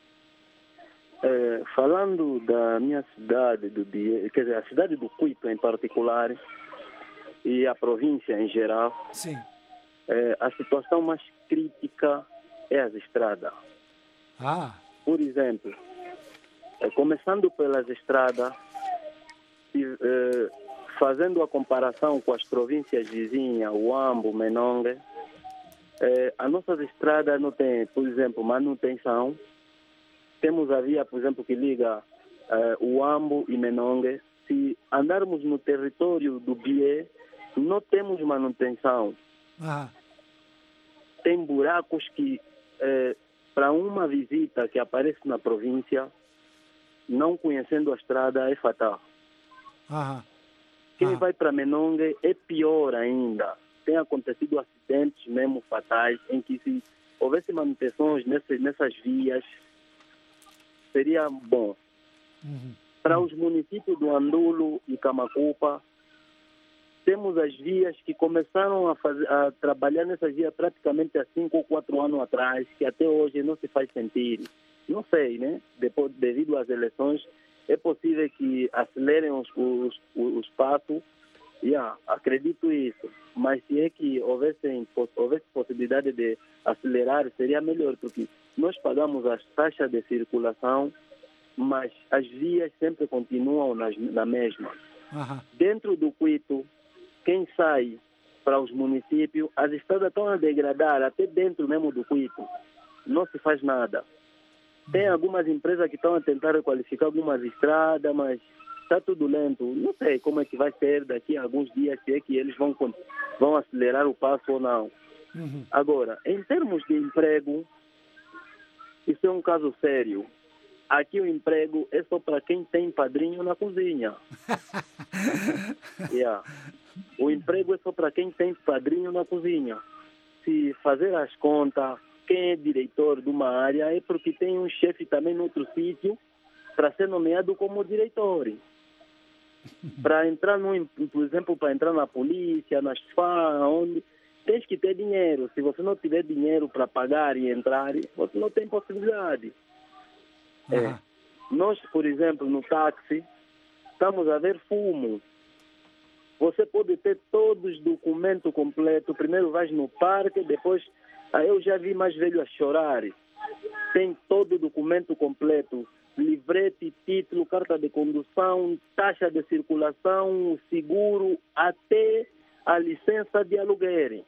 É, falando da minha cidade, do Bié, quer dizer, a cidade do Cuito em particular e a província em geral, Sim. É, a situação mais crítica é as estradas. Ah. Por exemplo, é, começando pelas estradas, e, é, fazendo a comparação com as províncias vizinhas, Huambo, Menongue, É, as nossas estradas não têm, por exemplo, manutenção. Temos a via, por exemplo, que liga é, o Ambo e Menongue. Se andarmos no território do Bié, não temos manutenção. Ah. Tem buracos que, é, para uma visita que aparece na província, não conhecendo a estrada, é fatal. Ah. Quem Ah. vai para Menongue é pior ainda. Tem acontecido acidentes mesmo fatais, em que se houvesse manutenções nessas, nessas vias, seria bom. Uhum. Para os municípios do Andulo e Camacupa, temos as vias que começaram a, fazer, a trabalhar nessas vias praticamente há cinco ou quatro anos atrás, que até hoje não se faz sentir. Não sei, né? Depois, devido às eleições, é possível que acelerem os, os, os passos. Yeah, acredito isso. Mas se é que houvesse, houvesse possibilidade de acelerar, seria melhor, porque nós pagamos as taxas de circulação, mas as vias sempre continuam nas, na mesma. Uhum. Dentro do Quito, quem sai para os municípios, as estradas estão a degradar, até dentro mesmo do Quito. Não se faz nada. Tem algumas empresas que estão a tentar requalificar algumas estradas, mas está tudo lento. Não sei como é que vai ser daqui a alguns dias, se é que eles vão, vão acelerar o passo ou não. Uhum. Agora, em termos de emprego, isso é um caso sério. Aqui o emprego é só para quem tem padrinho na cozinha. Yeah. O emprego é só para quem tem padrinho na cozinha. Se fazer as contas, quem é diretor de uma área é porque tem um chefe também no outro sítio para ser nomeado como diretor. Para entrar, no, por exemplo, para entrar na polícia, nas F A, onde tens que ter dinheiro. Se você não tiver dinheiro para pagar e entrar, você não tem possibilidade. Uhum. É. Nós, por exemplo, no táxi, estamos a ver fumo. Você pode ter todos os documentos completos. Primeiro vais no parque, depois... Aí eu já vi mais velho a chorar. Tem todo o documento completo. Livrete, título, carta de condução, taxa de circulação, seguro, até a licença de aluguer.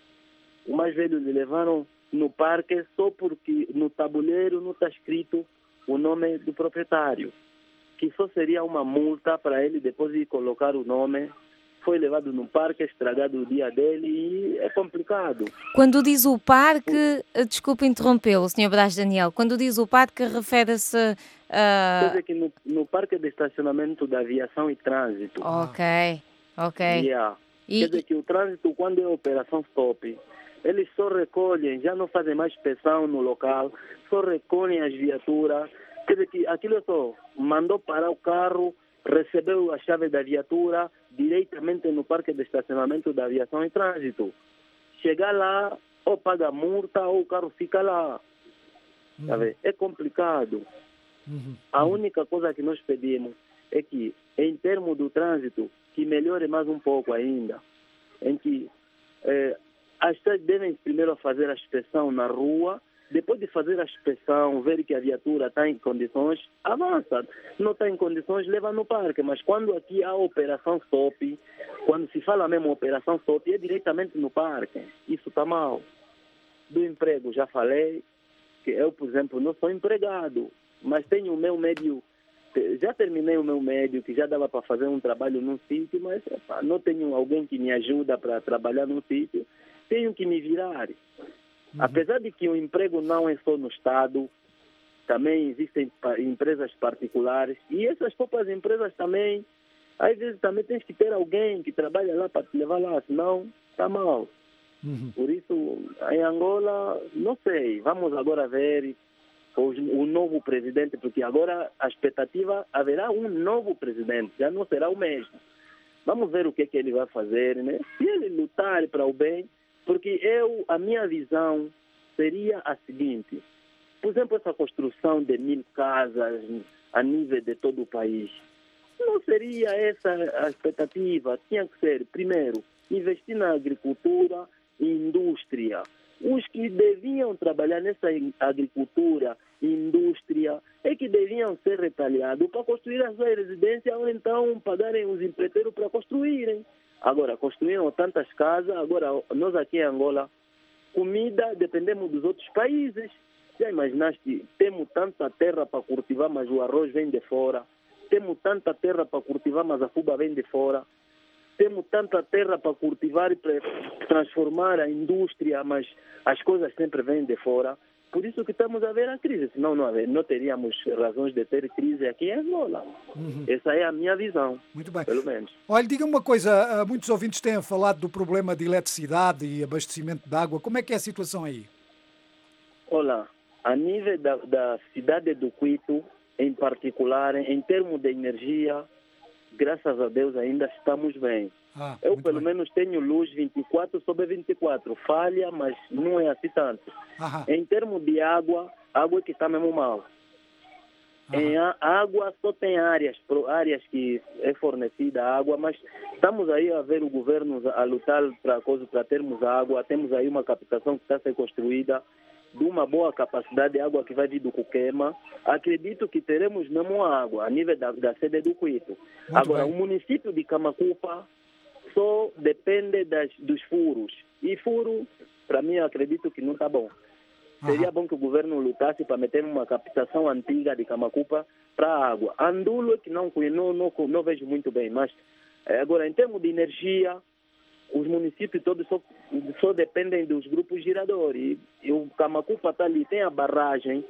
O mais velho lhe levaram no parque só porque no tabuleiro não está escrito o nome do proprietário, que só seria uma multa para ele depois de colocar o nome. Foi levado no parque, estragado o dia dele e é complicado. Quando diz o parque, desculpe interrompê-lo, senhor Braz Daniel, quando diz o parque refere-se a... Quer dizer que no, no parque de estacionamento da aviação e trânsito. Ok, ok. Yeah. E... Quer dizer que o trânsito, quando é operação stop, eles só recolhem, já não fazem mais inspeção no local, só recolhem as viaturas. Quer dizer que aquilo é só, mandou parar o carro, recebeu a chave da viatura diretamente no parque de estacionamento da aviação e trânsito. Chegar lá, ou paga multa, ou o carro fica lá. Uhum. Tá vendo? É complicado. Uhum. A única coisa que nós pedimos é que, em termos do trânsito, que melhore mais um pouco ainda, em que eh, as pessoas devem primeiro fazer a inspeção na rua. Depois de fazer a inspeção, ver que a viatura está em condições, avança. Não está em condições, leva no parque. Mas quando aqui há operação stop, quando se fala mesmo operação stop, é diretamente no parque. Isso está mal. Do emprego, já falei, que eu, por exemplo, não sou empregado, mas tenho o meu médio, já terminei o meu médio, que já dava para fazer um trabalho num sítio, mas epa, não tenho alguém que me ajuda para trabalhar num sítio, tenho que me virar. Uhum. Apesar de que o emprego não é só no Estado, também existem empresas particulares, e essas próprias empresas também, às vezes também tens que ter alguém que trabalha lá para te levar lá, senão está mal. Uhum. Por isso, em Angola, não sei, vamos agora ver o, o novo presidente, porque agora a expectativa, haverá um novo presidente, já não será o mesmo. Vamos ver o que, que ele vai fazer, né? Se ele lutar para o bem, porque eu, a minha visão seria a seguinte: por exemplo, essa construção de mil casas a nível de todo o país, não seria essa a expectativa. Tinha que ser, primeiro, investir na agricultura e indústria. Os que deviam trabalhar nessa agricultura e indústria é que deviam ser retalhados para construir as suas residências ou então pagarem os empreiteiros para construírem. Agora, construíram tantas casas, agora nós aqui em Angola comida dependemos dos outros países. Já imaginaste, temos tanta terra para cultivar, mas o arroz vem de fora. Temos tanta terra para cultivar, mas a fuba vem de fora. Temos tanta terra para cultivar e para transformar a indústria, mas as coisas sempre vêm de fora. Por isso que estamos a ver a crise. Senão não, haver, não teríamos razões de ter crise aqui em Angola. Uhum. Essa é a minha visão. Muito bem. Pelo menos. Olha, diga-me uma coisa. Muitos ouvintes têm falado do problema de eletricidade e abastecimento de água. Como é que é a situação aí? Olha, a nível da, da cidade do Quito, em particular, em termos de energia, graças a Deus ainda estamos bem. Ah, eu, pelo bem. menos, tenho luz vinte e quatro sobre vinte e quatro. Falha, mas não é assim tanto. Aham. Em termos de água, água é que está mesmo mal. Aham. Em a, água só tem áreas, áreas que é fornecida água, mas estamos aí a ver o governo a lutar para para termos água. Temos aí uma captação que está a ser construída de uma boa capacidade de água que vai vir do Cuquema. Acredito que teremos mesmo água a nível da, da sede do Quito. Muito Agora, bem. o município de Camacupa só depende das, dos furos. E furo, para mim, eu acredito que não está bom. Seria bom que o governo lutasse para meter uma captação antiga de Camacupa para a água. Andulo, que não, não, não, não vejo muito bem, mas agora, em termos de energia, os municípios todos só, só dependem dos grupos giradores. E o Camacupa está ali, tem a barragem.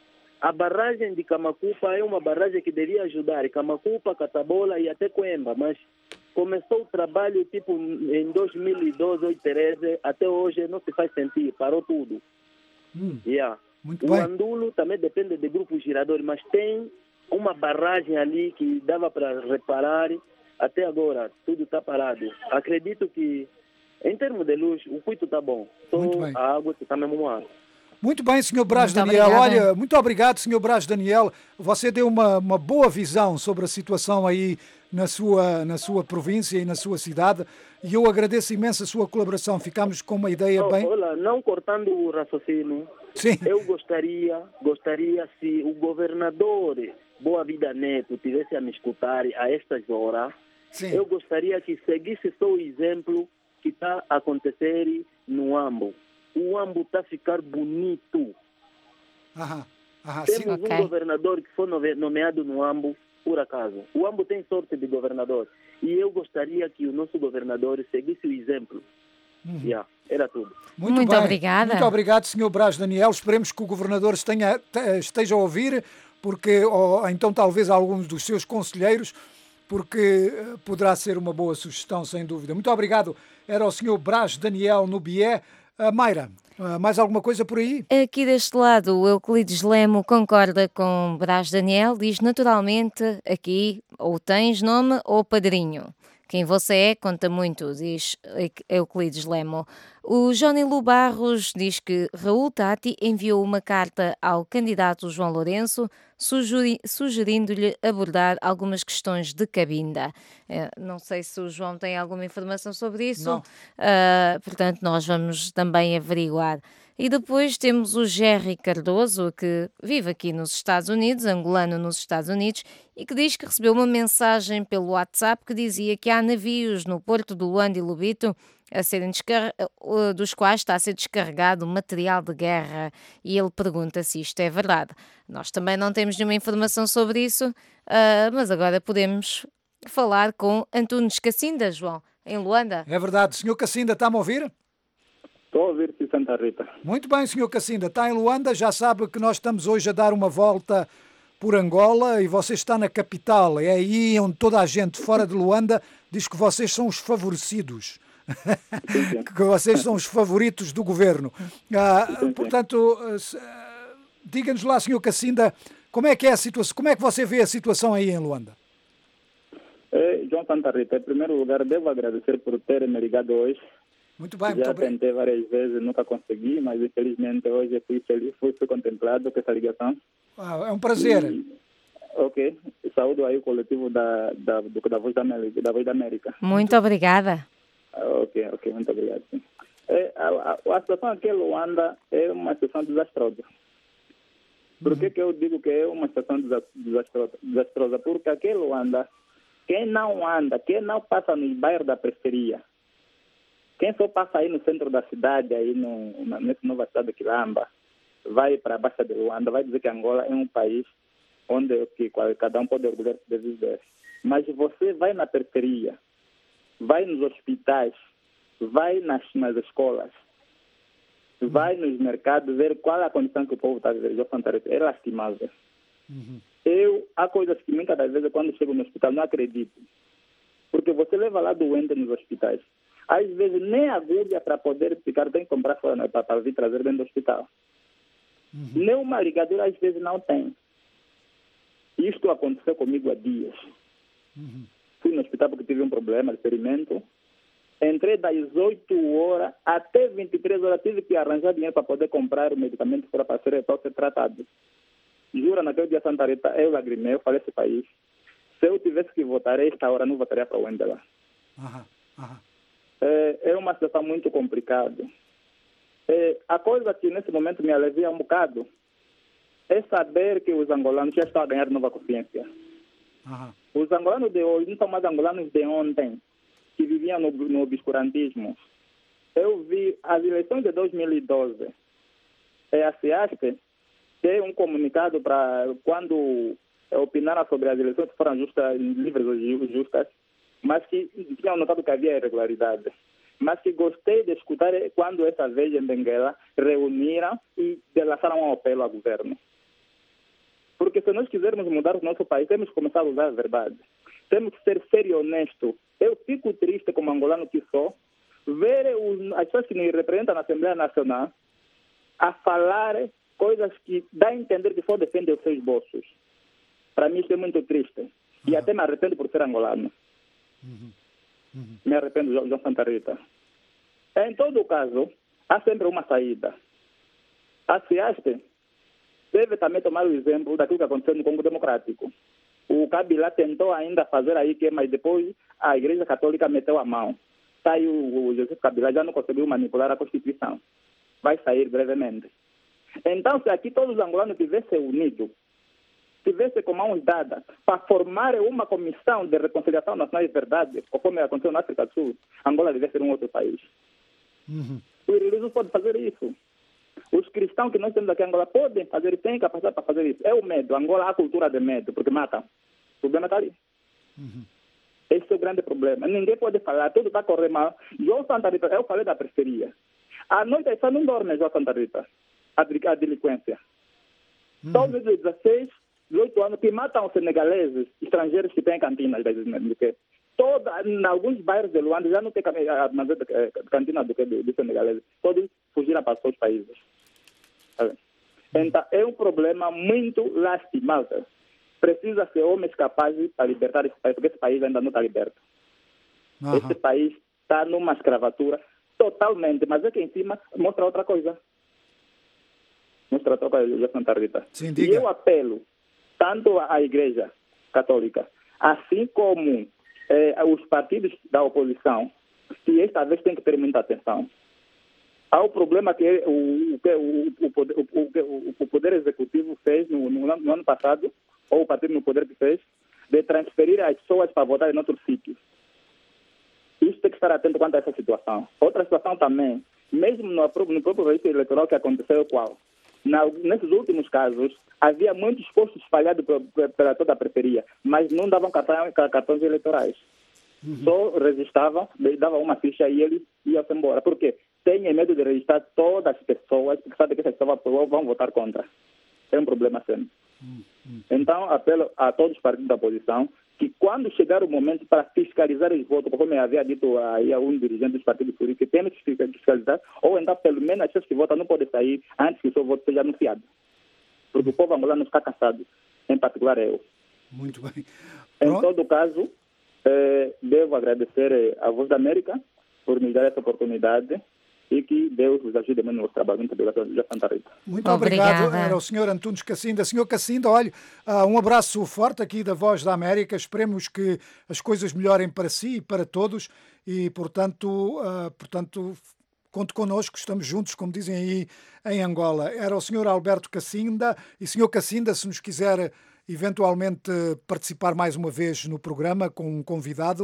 A barragem de Camacupa é uma barragem que deveria ajudar Camacupa, Catabola e até Coemba, mas começou o trabalho tipo em dois mil e doze ou treze, até hoje não se faz sentir, parou tudo. Hum, yeah. muito O bem. Andulo também depende de grupos giradores, mas tem uma barragem ali que dava para reparar. Até agora, tudo está parado. Acredito que, em termos de luz, o Quito está bom. Só Muito bem. a água que está mesmo mal. Muito bem, senhor Braz Muito Daniel. obrigada. Olha, muito obrigado, senhor Braz Daniel. Você deu uma, uma boa visão sobre a situação aí na sua, na sua província e na sua cidade. E eu agradeço imenso a sua colaboração. Ficamos com uma ideia Oh, bem... olha, não cortando o raciocínio, Sim. eu gostaria, gostaria se o governador Boa Vida Neto tivesse a me escutar a estas horas, Sim. eu gostaria que seguisse só o exemplo que está a acontecer no Ambo. O Ambo está a ficar bonito. Aham. Aham, sim. Temos Ok. um governador que foi nome- nomeado no Ambo, por acaso. O Ambo tem sorte de governador. E eu gostaria que o nosso governador seguisse o exemplo. Uhum. Yeah, era tudo. Muito bem. obrigada. Muito obrigado, senhor Braz Daniel. Esperemos que o governador tenha, te- esteja a ouvir, porque ou então talvez alguns dos seus conselheiros, porque eh, poderá ser uma boa sugestão, sem dúvida. Muito obrigado. Era o senhor Braz Daniel no Bié. Uh, Mayra, uh, mais alguma coisa por aí? Aqui deste lado, o Euclides Lemo concorda com Braz Daniel, diz naturalmente aqui ou tens nome ou padrinho. Quem você é conta muito, diz Euclides Lemo. O Johnny Lu Barros diz que Raul Tati enviou uma carta ao candidato João Lourenço sugeri- sugerindo-lhe abordar algumas questões de Cabinda. Eh, Não sei se o João tem alguma informação sobre isso. Não. Ah, portanto, nós vamos também averiguar. E depois temos o Jerry Cardoso, que vive aqui nos Estados Unidos, angolano nos Estados Unidos, e que diz que recebeu uma mensagem pelo WhatsApp que dizia que há navios no porto do Luanda e Lubito a serem descar... dos quais está a ser descarregado material de guerra. E ele pergunta se isto é verdade. Nós também não temos nenhuma informação sobre isso, ah, mas agora podemos falar com Antunes Cacinda, João, em Luanda. É verdade. Senhor Cacinda, está-me a ouvir? Estou a ouvir-te, Santa Rita. Muito bem, senhor Cacinda. Está em Luanda, já sabe que nós estamos hoje a dar uma volta por Angola e você está na capital. É aí onde toda a gente fora de Luanda diz que vocês são os favorecidos. que vocês são os favoritos do governo. Ah, portanto, ah, diga-nos lá, senhor Cacinda, como é que é a situação, como é que você vê a situação aí em Luanda? É, João Santa Rita, em primeiro lugar, devo agradecer por ter me ligado hoje. Muito bem, Já muito obrigado. tentei várias vezes, nunca consegui, mas infelizmente hoje fui feliz, fui, fui contemplado com essa ligação. Ah, é um prazer. E, ok, saúdo aí o coletivo da, da, do, da, Voz da, América, da Voz da América. Muito obrigada. Ah, ok, ok, muito obrigado. Sim. É, a, a, a situação aqui em Luanda é uma situação desastrosa. Por que, que eu digo que é uma situação desastrosa? desastrosa? Porque aqui em Luanda, quem não anda, quem não passa no bairro da periferia, Quem só passa aí no centro da cidade, aí no, na, nessa nova cidade de Quilamba, vai para a Baixa de Luanda, vai dizer que Angola é um país onde que, cada um pode orgulhar-se de viver. Mas você vai na periferia, vai nos hospitais, vai nas, nas escolas, vai nos mercados ver qual é a condição que o povo está vivendo. É lastimável. Uhum. Eu, há coisas que muitas das vezes, quando chego no hospital, não acredito. Porque você leva lá doente nos hospitais. Às vezes, nem agulha para poder ficar, tem que comprar fora, né, para vir trazer dentro do hospital. Uhum. Nem uma ligadura, às vezes, não tem. Isto aconteceu comigo há dias. Uhum. Fui no hospital porque tive um problema de ferimento. Entrei das oito horas até vinte e três horas. Tive que arranjar dinheiro para poder comprar o medicamento para ser, para ser tratado. Jura, naquele dia Santa Rita, eu lagrimei, eu falei esse país. Se eu tivesse que votar a esta hora, não votaria para o Wendela. Uhum. Uhum. É, é uma situação muito complicada. É, a coisa que nesse momento me alivia um bocado é saber que os angolanos já estão a ganhar nova consciência. Uhum. Os angolanos de hoje não são mais angolanos de ontem, que viviam no, no obscurantismo. Eu vi as eleições de dois mil e doze. É, a SEASP tem um comunicado para quando opinaram sobre as eleições que foram justas, livres ou justas, mas que tinham notado que havia irregularidade. Mas que gostei de escutar quando essa vez em Benguela reuniram e lançaram um apelo ao governo. Porque se nós quisermos mudar o nosso país, temos que começar a usar a verdade. Temos que ser sério e honesto. Eu fico triste como angolano que sou, ver os, as pessoas que nos representam na Assembleia Nacional a falar coisas que dá a entender que só defendem os seus bolsos. Para mim isso é muito triste. Uhum. E até me arrependo por ser angolano. Uhum. Uhum. Me arrependo, João Santa Rita. Em todo caso, há sempre uma saída. A SEASP deve também tomar o exemplo daquilo que aconteceu no Congo Democrático. O Kabila tentou ainda fazer aí que, mas depois a Igreja Católica meteu a mão. Saiu o José Kabila, já não conseguiu manipular a Constituição. Vai sair brevemente. Então, se aqui todos os angolanos tivessem unidos, tivessem com mãos dadas para formar uma comissão de reconciliação nacional e verdade, conforme aconteceu na África do Sul, Angola deve ser um outro país. Uhum. Os religiosos podem fazer isso. Os cristãos que nós temos aqui em Angola podem fazer, têm capacidade para fazer isso. É o medo. Angola há a cultura de medo, porque matam. O problema está ali. Uhum. Esse é o grande problema. Ninguém pode falar, tudo está correndo mal. João Santa Rita, eu falei da periferia. À noite só não dorme, João Santa Rita. A, a delinquência. Uhum. Todos os dezesseis, dezoito anos que matam os senegaleses, estrangeiros que têm cantinas. Toda, em alguns bairros de Luanda já não tem cantina do que dos senegaleses. Todos fugiram para os seus países. Então, é um problema muito lastimável. Precisa ser homens capazes para libertar esse país, porque esse país ainda não está liberto. Uhum. Esse país está numa escravatura totalmente, mas aqui em cima mostra outra coisa. Mostra outra coisa, José Santa Rita. Sim, e eu apelo tanto à Igreja Católica, assim como eh, os partidos da oposição, que esta vez tem que ter muita atenção. Há o problema que o, o, o, poder, o, o Poder Executivo fez no, no, no ano passado, ou o partido no poder que fez, de transferir as pessoas para votar em outros sítios. Isso tem que estar atento quanto a essa situação. Outra situação também, mesmo no, no próprio registro eleitoral que aconteceu, qual? Na, nesses últimos casos, havia muitos postos espalhados pela toda a periferia, mas não davam cartões, cartões eleitorais. Uhum. Só registravam, davam uma ficha e eles iam-se embora. Por quê? Têm medo de registrar todas as pessoas, porque sabem que essas pessoas vão votar contra. É um problema sempre. Uhum. Então, apelo a todos os partidos da oposição que quando chegar o momento para fiscalizar os votos, como havia dito aí a um dirigente dos partidos políticos, que temos que fiscalizar, ou então pelo menos as pessoas que votam não podem sair antes que o seu voto seja anunciado. Porque o povo angolano está cansado, em particular eu. Muito bem. Em Pronto. todo caso, eh, devo agradecer a Voz da América por me dar essa oportunidade e que Deus os ajude no nosso trabalho. Muito obrigado, José Santa Rita. Muito obrigado. Obrigada. Era o senhor Antunes Cacinda. senhor Cacinda, olha, um abraço forte aqui da Voz da América. Esperemos que as coisas melhorem para si e para todos e, portanto, uh, portanto conte connosco, estamos juntos, como dizem aí em Angola. Era o senhor Alberto Cacinda. E, senhor Cacinda, se nos quiser eventualmente participar mais uma vez no programa com um convidado,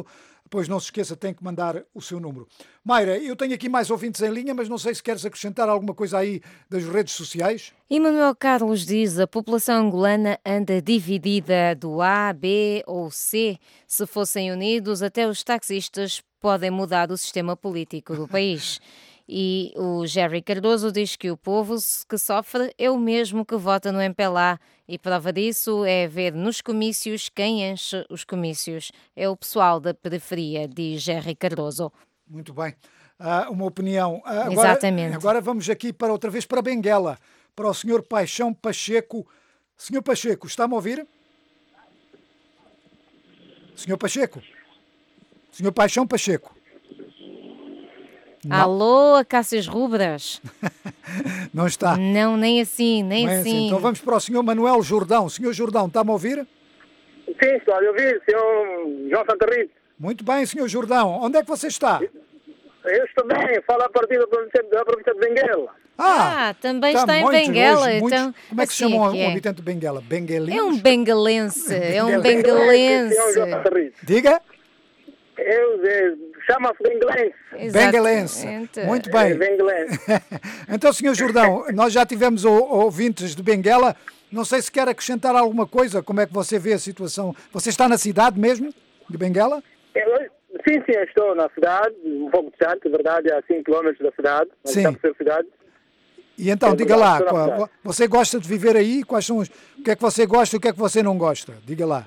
Depois não se esqueça, tem que mandar o seu número. Mayra, eu tenho aqui mais ouvintes em linha, mas não sei se queres acrescentar alguma coisa aí das redes sociais. Emanuel Carlos diz: a população angolana anda dividida do A, B ou C. Se fossem unidos, até os taxistas podem mudar o sistema político do país. E o Jerry Cardoso diz que o povo que sofre é o mesmo que vota no M P L A. E prova disso é ver nos comícios quem enche os comícios. É o pessoal da periferia, diz Jerry Cardoso. Muito bem. Uh, uma opinião. Uh, agora, Exatamente. Agora vamos aqui para outra vez para Benguela, para o senhor Paixão Pacheco. senhor Pacheco, está-me a ouvir? senhor Pacheco? senhor Paixão Pacheco? Não. Alô, Acácias Rubras? Não está. Não, nem assim, nem Não é assim. assim. Então vamos para o senhor Manuel Jordão. senhor Jordão, está-me a ouvir? Sim, estou a ouvir, senhor João Santa Rita. Muito bem, senhor Jordão. Onde é que você está? Eu estou bem, falo a partir da província de Benguela. Ah, também tá está em muitos, Benguela. hoje, muitos. Então, Como é que se assim chama é que um é. habitante de Benguela? Benguelinhos? É um bengalense, é um Bengalense. bengalense. Diga. Eu, é, chama-se Benguelense. Benguelense. Muito bem. É, Benguelense. Então, senhor Jordão, nós já tivemos o- ouvintes de Benguela. Não sei se quer acrescentar alguma coisa. Como é que você vê a situação? Você está na cidade mesmo de Benguela? Eu, sim, sim, eu estou na cidade, um pouco distante, na verdade, a cinco quilômetros da cidade. Mas Sim. está por ser cidade. E então, É diga verdade, lá, estou na qual- cidade. você gosta de viver aí? Quais são os, o que é que você gosta e o que é que você não gosta? Diga lá.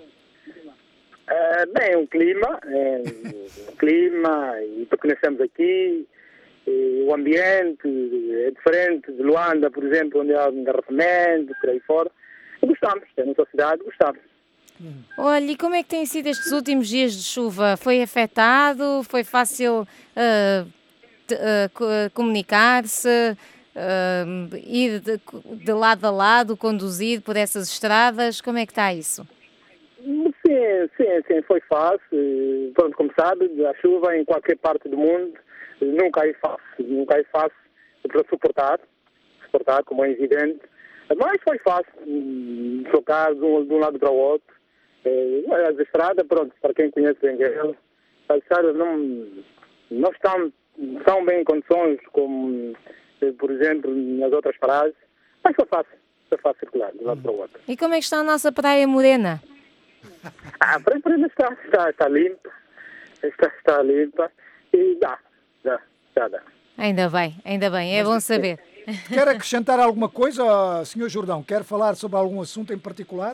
É, bem, o clima, é, o clima, e porque nós aqui, e o ambiente é diferente de Luanda, por exemplo, onde há engarrafamento, por aí fora. E gostamos, é na nossa cidade, gostamos. Olha, e como é que têm sido estes últimos dias de chuva? Foi afetado? Foi fácil ah, te- ah, co- ah, comunicar-se? ah, ir de, de lado a lado, conduzir por essas estradas? Como é que está isso? Sim, sim, sim, foi fácil. Pronto, como sabe, a chuva em qualquer parte do mundo nunca é fácil, nunca é fácil para suportar, suportar, como é evidente. Mas foi fácil, hum, trocar de um, de um lado para o outro. É, as estradas, pronto, para quem conhece Benguela, as estradas não, não estão tão bem em condições como, eh, por exemplo, nas outras paragens. Mas foi fácil, foi fácil circular de um lado para o outro. E como é que está a nossa Praia Morena? Ah, para a está, está, está limpa, está, está limpa e dá, dá, dá, dá. Ainda bem, ainda bem, é bom saber. Quer acrescentar alguma coisa, senhor Jordão? Quer falar sobre algum assunto em particular?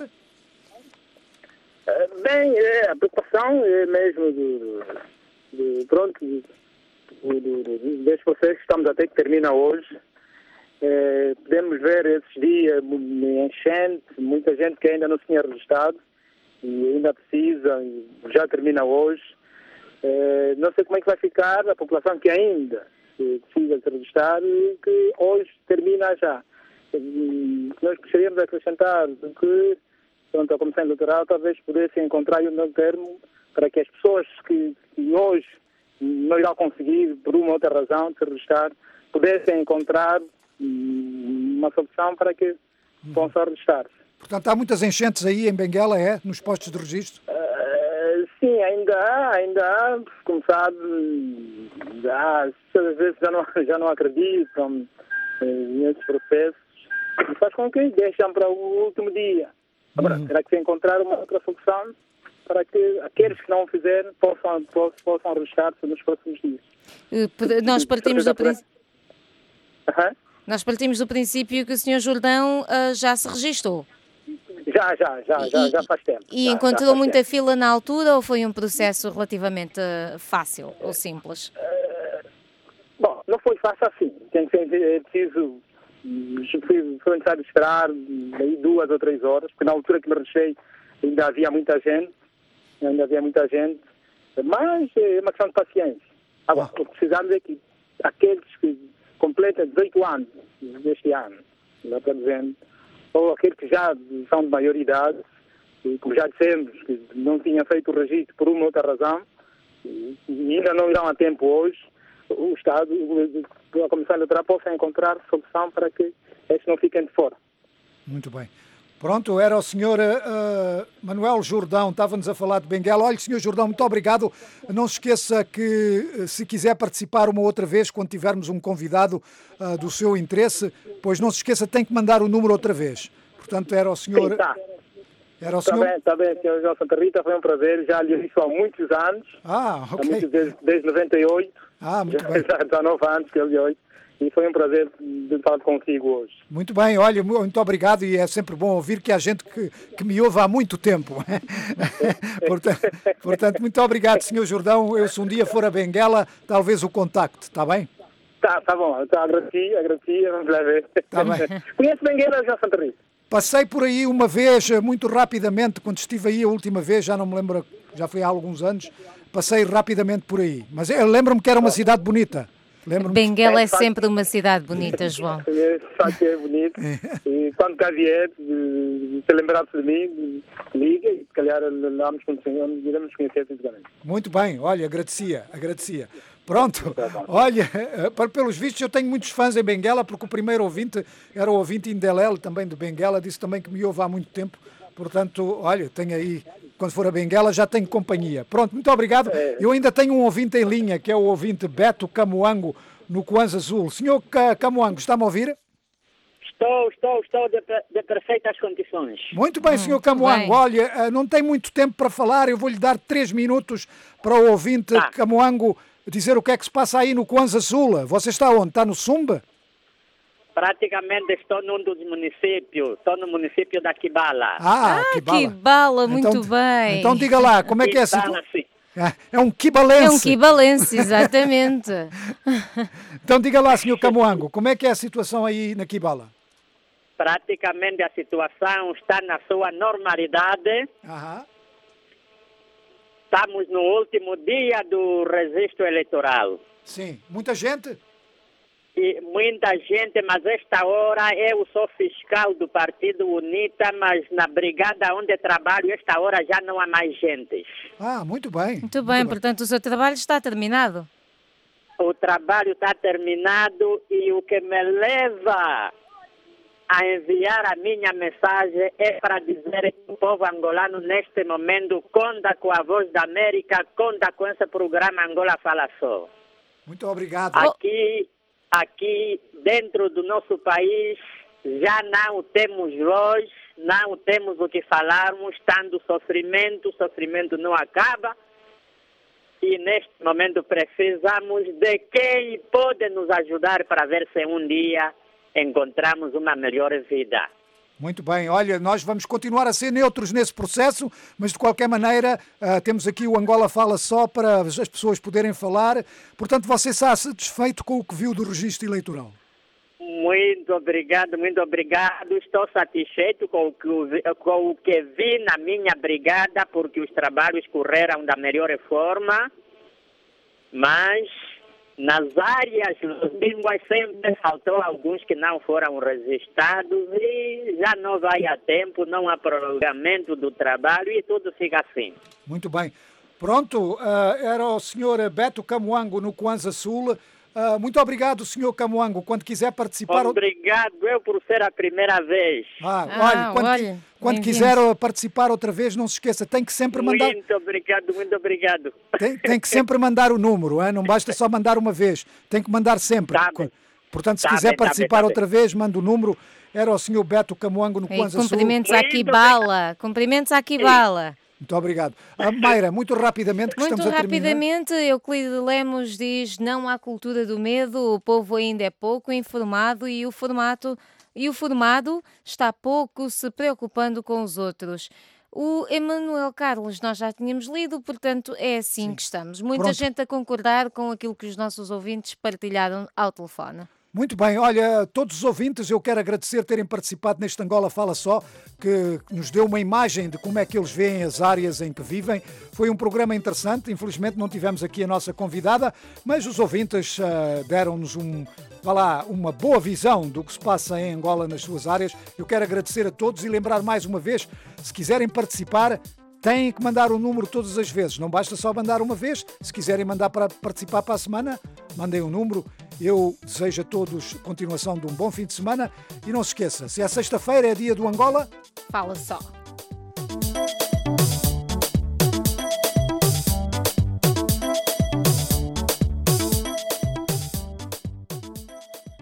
Ah, bem, é, a preocupação é mesmo do, do, pronto, do, do, do, deste processo que estamos até que termina hoje. É, podemos ver esses dias enchente, muita gente que ainda não se tinha registrado e ainda precisa, e já termina hoje. É, não sei como é que vai ficar a população que ainda eh, precisa se registrar e que hoje termina já. E nós gostaríamos de acrescentar que, pronto, a Comissão Eleitoral talvez pudesse encontrar um meio termo para que as pessoas que, que hoje não irão conseguir, por uma ou outra razão, se registrar, pudessem encontrar hum, uma solução para que possam registrar-se. Portanto, há muitas enchentes aí em Benguela, é? Nos postos de registro? Uh, sim, ainda há, ainda há, como sabe, há, às vezes já não, já não acreditam uh, nesses processos, e faz com que deixam para o último dia. Agora, Uhum. terá que se encontrar uma outra solução para que aqueles que não o fizerem possam, possam, possam registrar-se nos próximos dias. Eh, pod- Nós partimos do, prin- Aham. nós partimos do princípio que o senhor Jordão ah, já se registou. Já, já, já, já, já faz tempo. E já, encontrou já faz muita tempo. fila na altura ou foi um processo relativamente ah, fácil ou simples? Bom, não foi fácil assim. Tem que ser é preciso. Foi, foi necessário esperar aí duas ou três horas, porque na altura que me registrei ainda havia muita gente, ainda havia muita gente, mas é uma questão de paciência. Agora, o que precisamos é que aqueles que completam dezoito anos deste ano, não estou dizendo, ou aqueles que já são de maior idade, e como já dissemos, que não tinham feito o registro por uma ou outra razão, e ainda não irão a tempo hoje, o Estado, a Comissão Eleitoral possa encontrar solução para que estes não fiquem de fora. Muito bem. Pronto, era o senhor uh, Manuel Jordão, estava-nos a falar de Benguela. Olha, senhor Jordão, muito obrigado. Não se esqueça que, se quiser participar uma outra vez, quando tivermos um convidado uh, do seu interesse, pois não se esqueça, tem que mandar o número outra vez. Portanto, era o senhor... Sim, tá. Era o senhor... senhor... Está bem, está bem, senhor João Santa Rita, foi um prazer. Já lhe disse há muitos anos. Ah, ok. Há muitos, desde, desde noventa e oito. Ah, muito já, bem. Já há nove anos que eu lhe ouço. E foi um prazer de falar consigo hoje. Muito bem, olha, muito obrigado, e é sempre bom ouvir que há gente que, que me ouve há muito tempo. portanto, portanto, muito obrigado, senhor Jordão. Eu, se um dia for a Benguela, talvez o contacte, está bem? Tá, tá bom, tá, agradeci, agradeci, vamos lá ver. Tá bem. Conhece Benguela, João Santa Rita? Passei por aí uma vez, muito rapidamente, quando estive aí a última vez, já não me lembro, já foi há alguns anos, passei rapidamente por aí. Mas eu lembro-me que era uma cidade bonita. Benguela é sempre uma cidade bonita, João. É, sabe que é bonito. E quando cá vier, se lembrar-se de mim, liga e se calhar vamos iremos conhecer fisicamente. Muito bem, olha, agradecia, agradecia. Pronto, olha, pelos vistos eu tenho muitos fãs em Benguela, porque o primeiro ouvinte era o ouvinte Indelel, também de Benguela, disse também que me ouve há muito tempo. Portanto, olha, tenho aí, quando for a Benguela, já tenho companhia. Pronto, muito obrigado. É. Eu ainda tenho um ouvinte em linha, que é o ouvinte Beto Camoango, no Kwanza Azul. Senhor Camoango, está-me a ouvir? Estou, estou, estou de, de perfeitas condições. Muito bem, senhor hum, Camoango. Olha, não tem muito tempo para falar, eu vou-lhe dar três minutos para o ouvinte ah. Camoango dizer o que é que se passa aí no Kwanza Azul. Você está onde? Está no Sumba? Praticamente estou num dos municípios, estou no município da Kibala. Ah, ah Kibala. Kibala, muito então, bem. Então diga lá, como é que é a situação? É um quibalense. É um quibalense, exatamente. Então diga lá, senhor Camoango, como é que é a situação aí na Kibala? Praticamente a situação está na sua normalidade. Aham. Estamos no último dia do registro eleitoral. Sim, muita gente? E muita gente, mas esta hora eu sou fiscal do Partido UNITA, mas na brigada onde trabalho, esta hora já não há mais gente. Ah, muito bem. Muito bem, muito portanto bem. O seu trabalho está terminado? O trabalho está terminado e o que me leva a enviar a minha mensagem é para dizer que o povo angolano neste momento conta com a Voz da América, conta com esse programa Angola Fala Só. Muito obrigado. Aqui... Aqui dentro do nosso país já não temos voz, não temos o que falarmos, tanto sofrimento, o sofrimento não acaba. E neste momento precisamos de quem pode nos ajudar para ver se um dia encontramos uma melhor vida. Muito bem, olha, nós vamos continuar a ser neutros nesse processo, mas de qualquer maneira uh, temos aqui o Angola Fala Só para as pessoas poderem falar. Portanto, você está satisfeito com o que viu do registro eleitoral? Muito obrigado, muito obrigado. Estou satisfeito com o que, com o que vi na minha brigada, porque os trabalhos correram da melhor forma, mas... nas áreas línguas sempre faltou alguns que não foram registrados e já não vai a tempo, não há prolongamento do trabalho e tudo fica assim. Muito bem. Pronto, uh, era o senhor Beto Camoango no Kwanza Sul. Uh, muito obrigado, senhor Camoango. Quando quiser participar... Obrigado, eu por ser a primeira vez. Ah, ah olha, quando, olha, quando quiser participar outra vez, não se esqueça, tem que sempre mandar... Muito obrigado, muito obrigado. Tem, tem que sempre mandar o número, hein? Não basta só mandar uma vez, tem que mandar sempre. Tá Portanto, se tá quiser bem, participar tá bem, outra vez, manda o número. Era o senhor Beto Camoango no Kwanza Sul. Cumprimentos à Kibala, cumprimentos à Kibala. Muito obrigado. A Mayra, muito rapidamente, que muito estamos a terminar. Muito rapidamente, Euclide Lemos diz: não há cultura do medo, o povo ainda é pouco informado e o formato e o formado está pouco se preocupando com os outros. O Emanuel Carlos nós já tínhamos lido, portanto é assim Sim. que estamos. Muita Pronto. gente a concordar com aquilo que os nossos ouvintes partilharam ao telefone. Muito bem, olha, todos os ouvintes, eu quero agradecer terem participado neste Angola Fala Só, que nos deu uma imagem de como é que eles veem as áreas em que vivem. Foi um programa interessante, infelizmente não tivemos aqui a nossa convidada, mas os ouvintes uh, deram-nos um, vá lá, uma boa visão do que se passa em Angola nas suas áreas. Eu quero agradecer a todos e lembrar mais uma vez, se quiserem participar, têm que mandar o número todas as vezes. Não basta só mandar uma vez. Se quiserem mandar para participar para a semana, mandem o número. Eu desejo a todos continuação de um bom fim de semana. E não se esqueça, se é sexta-feira, é dia do Angola, Fala só.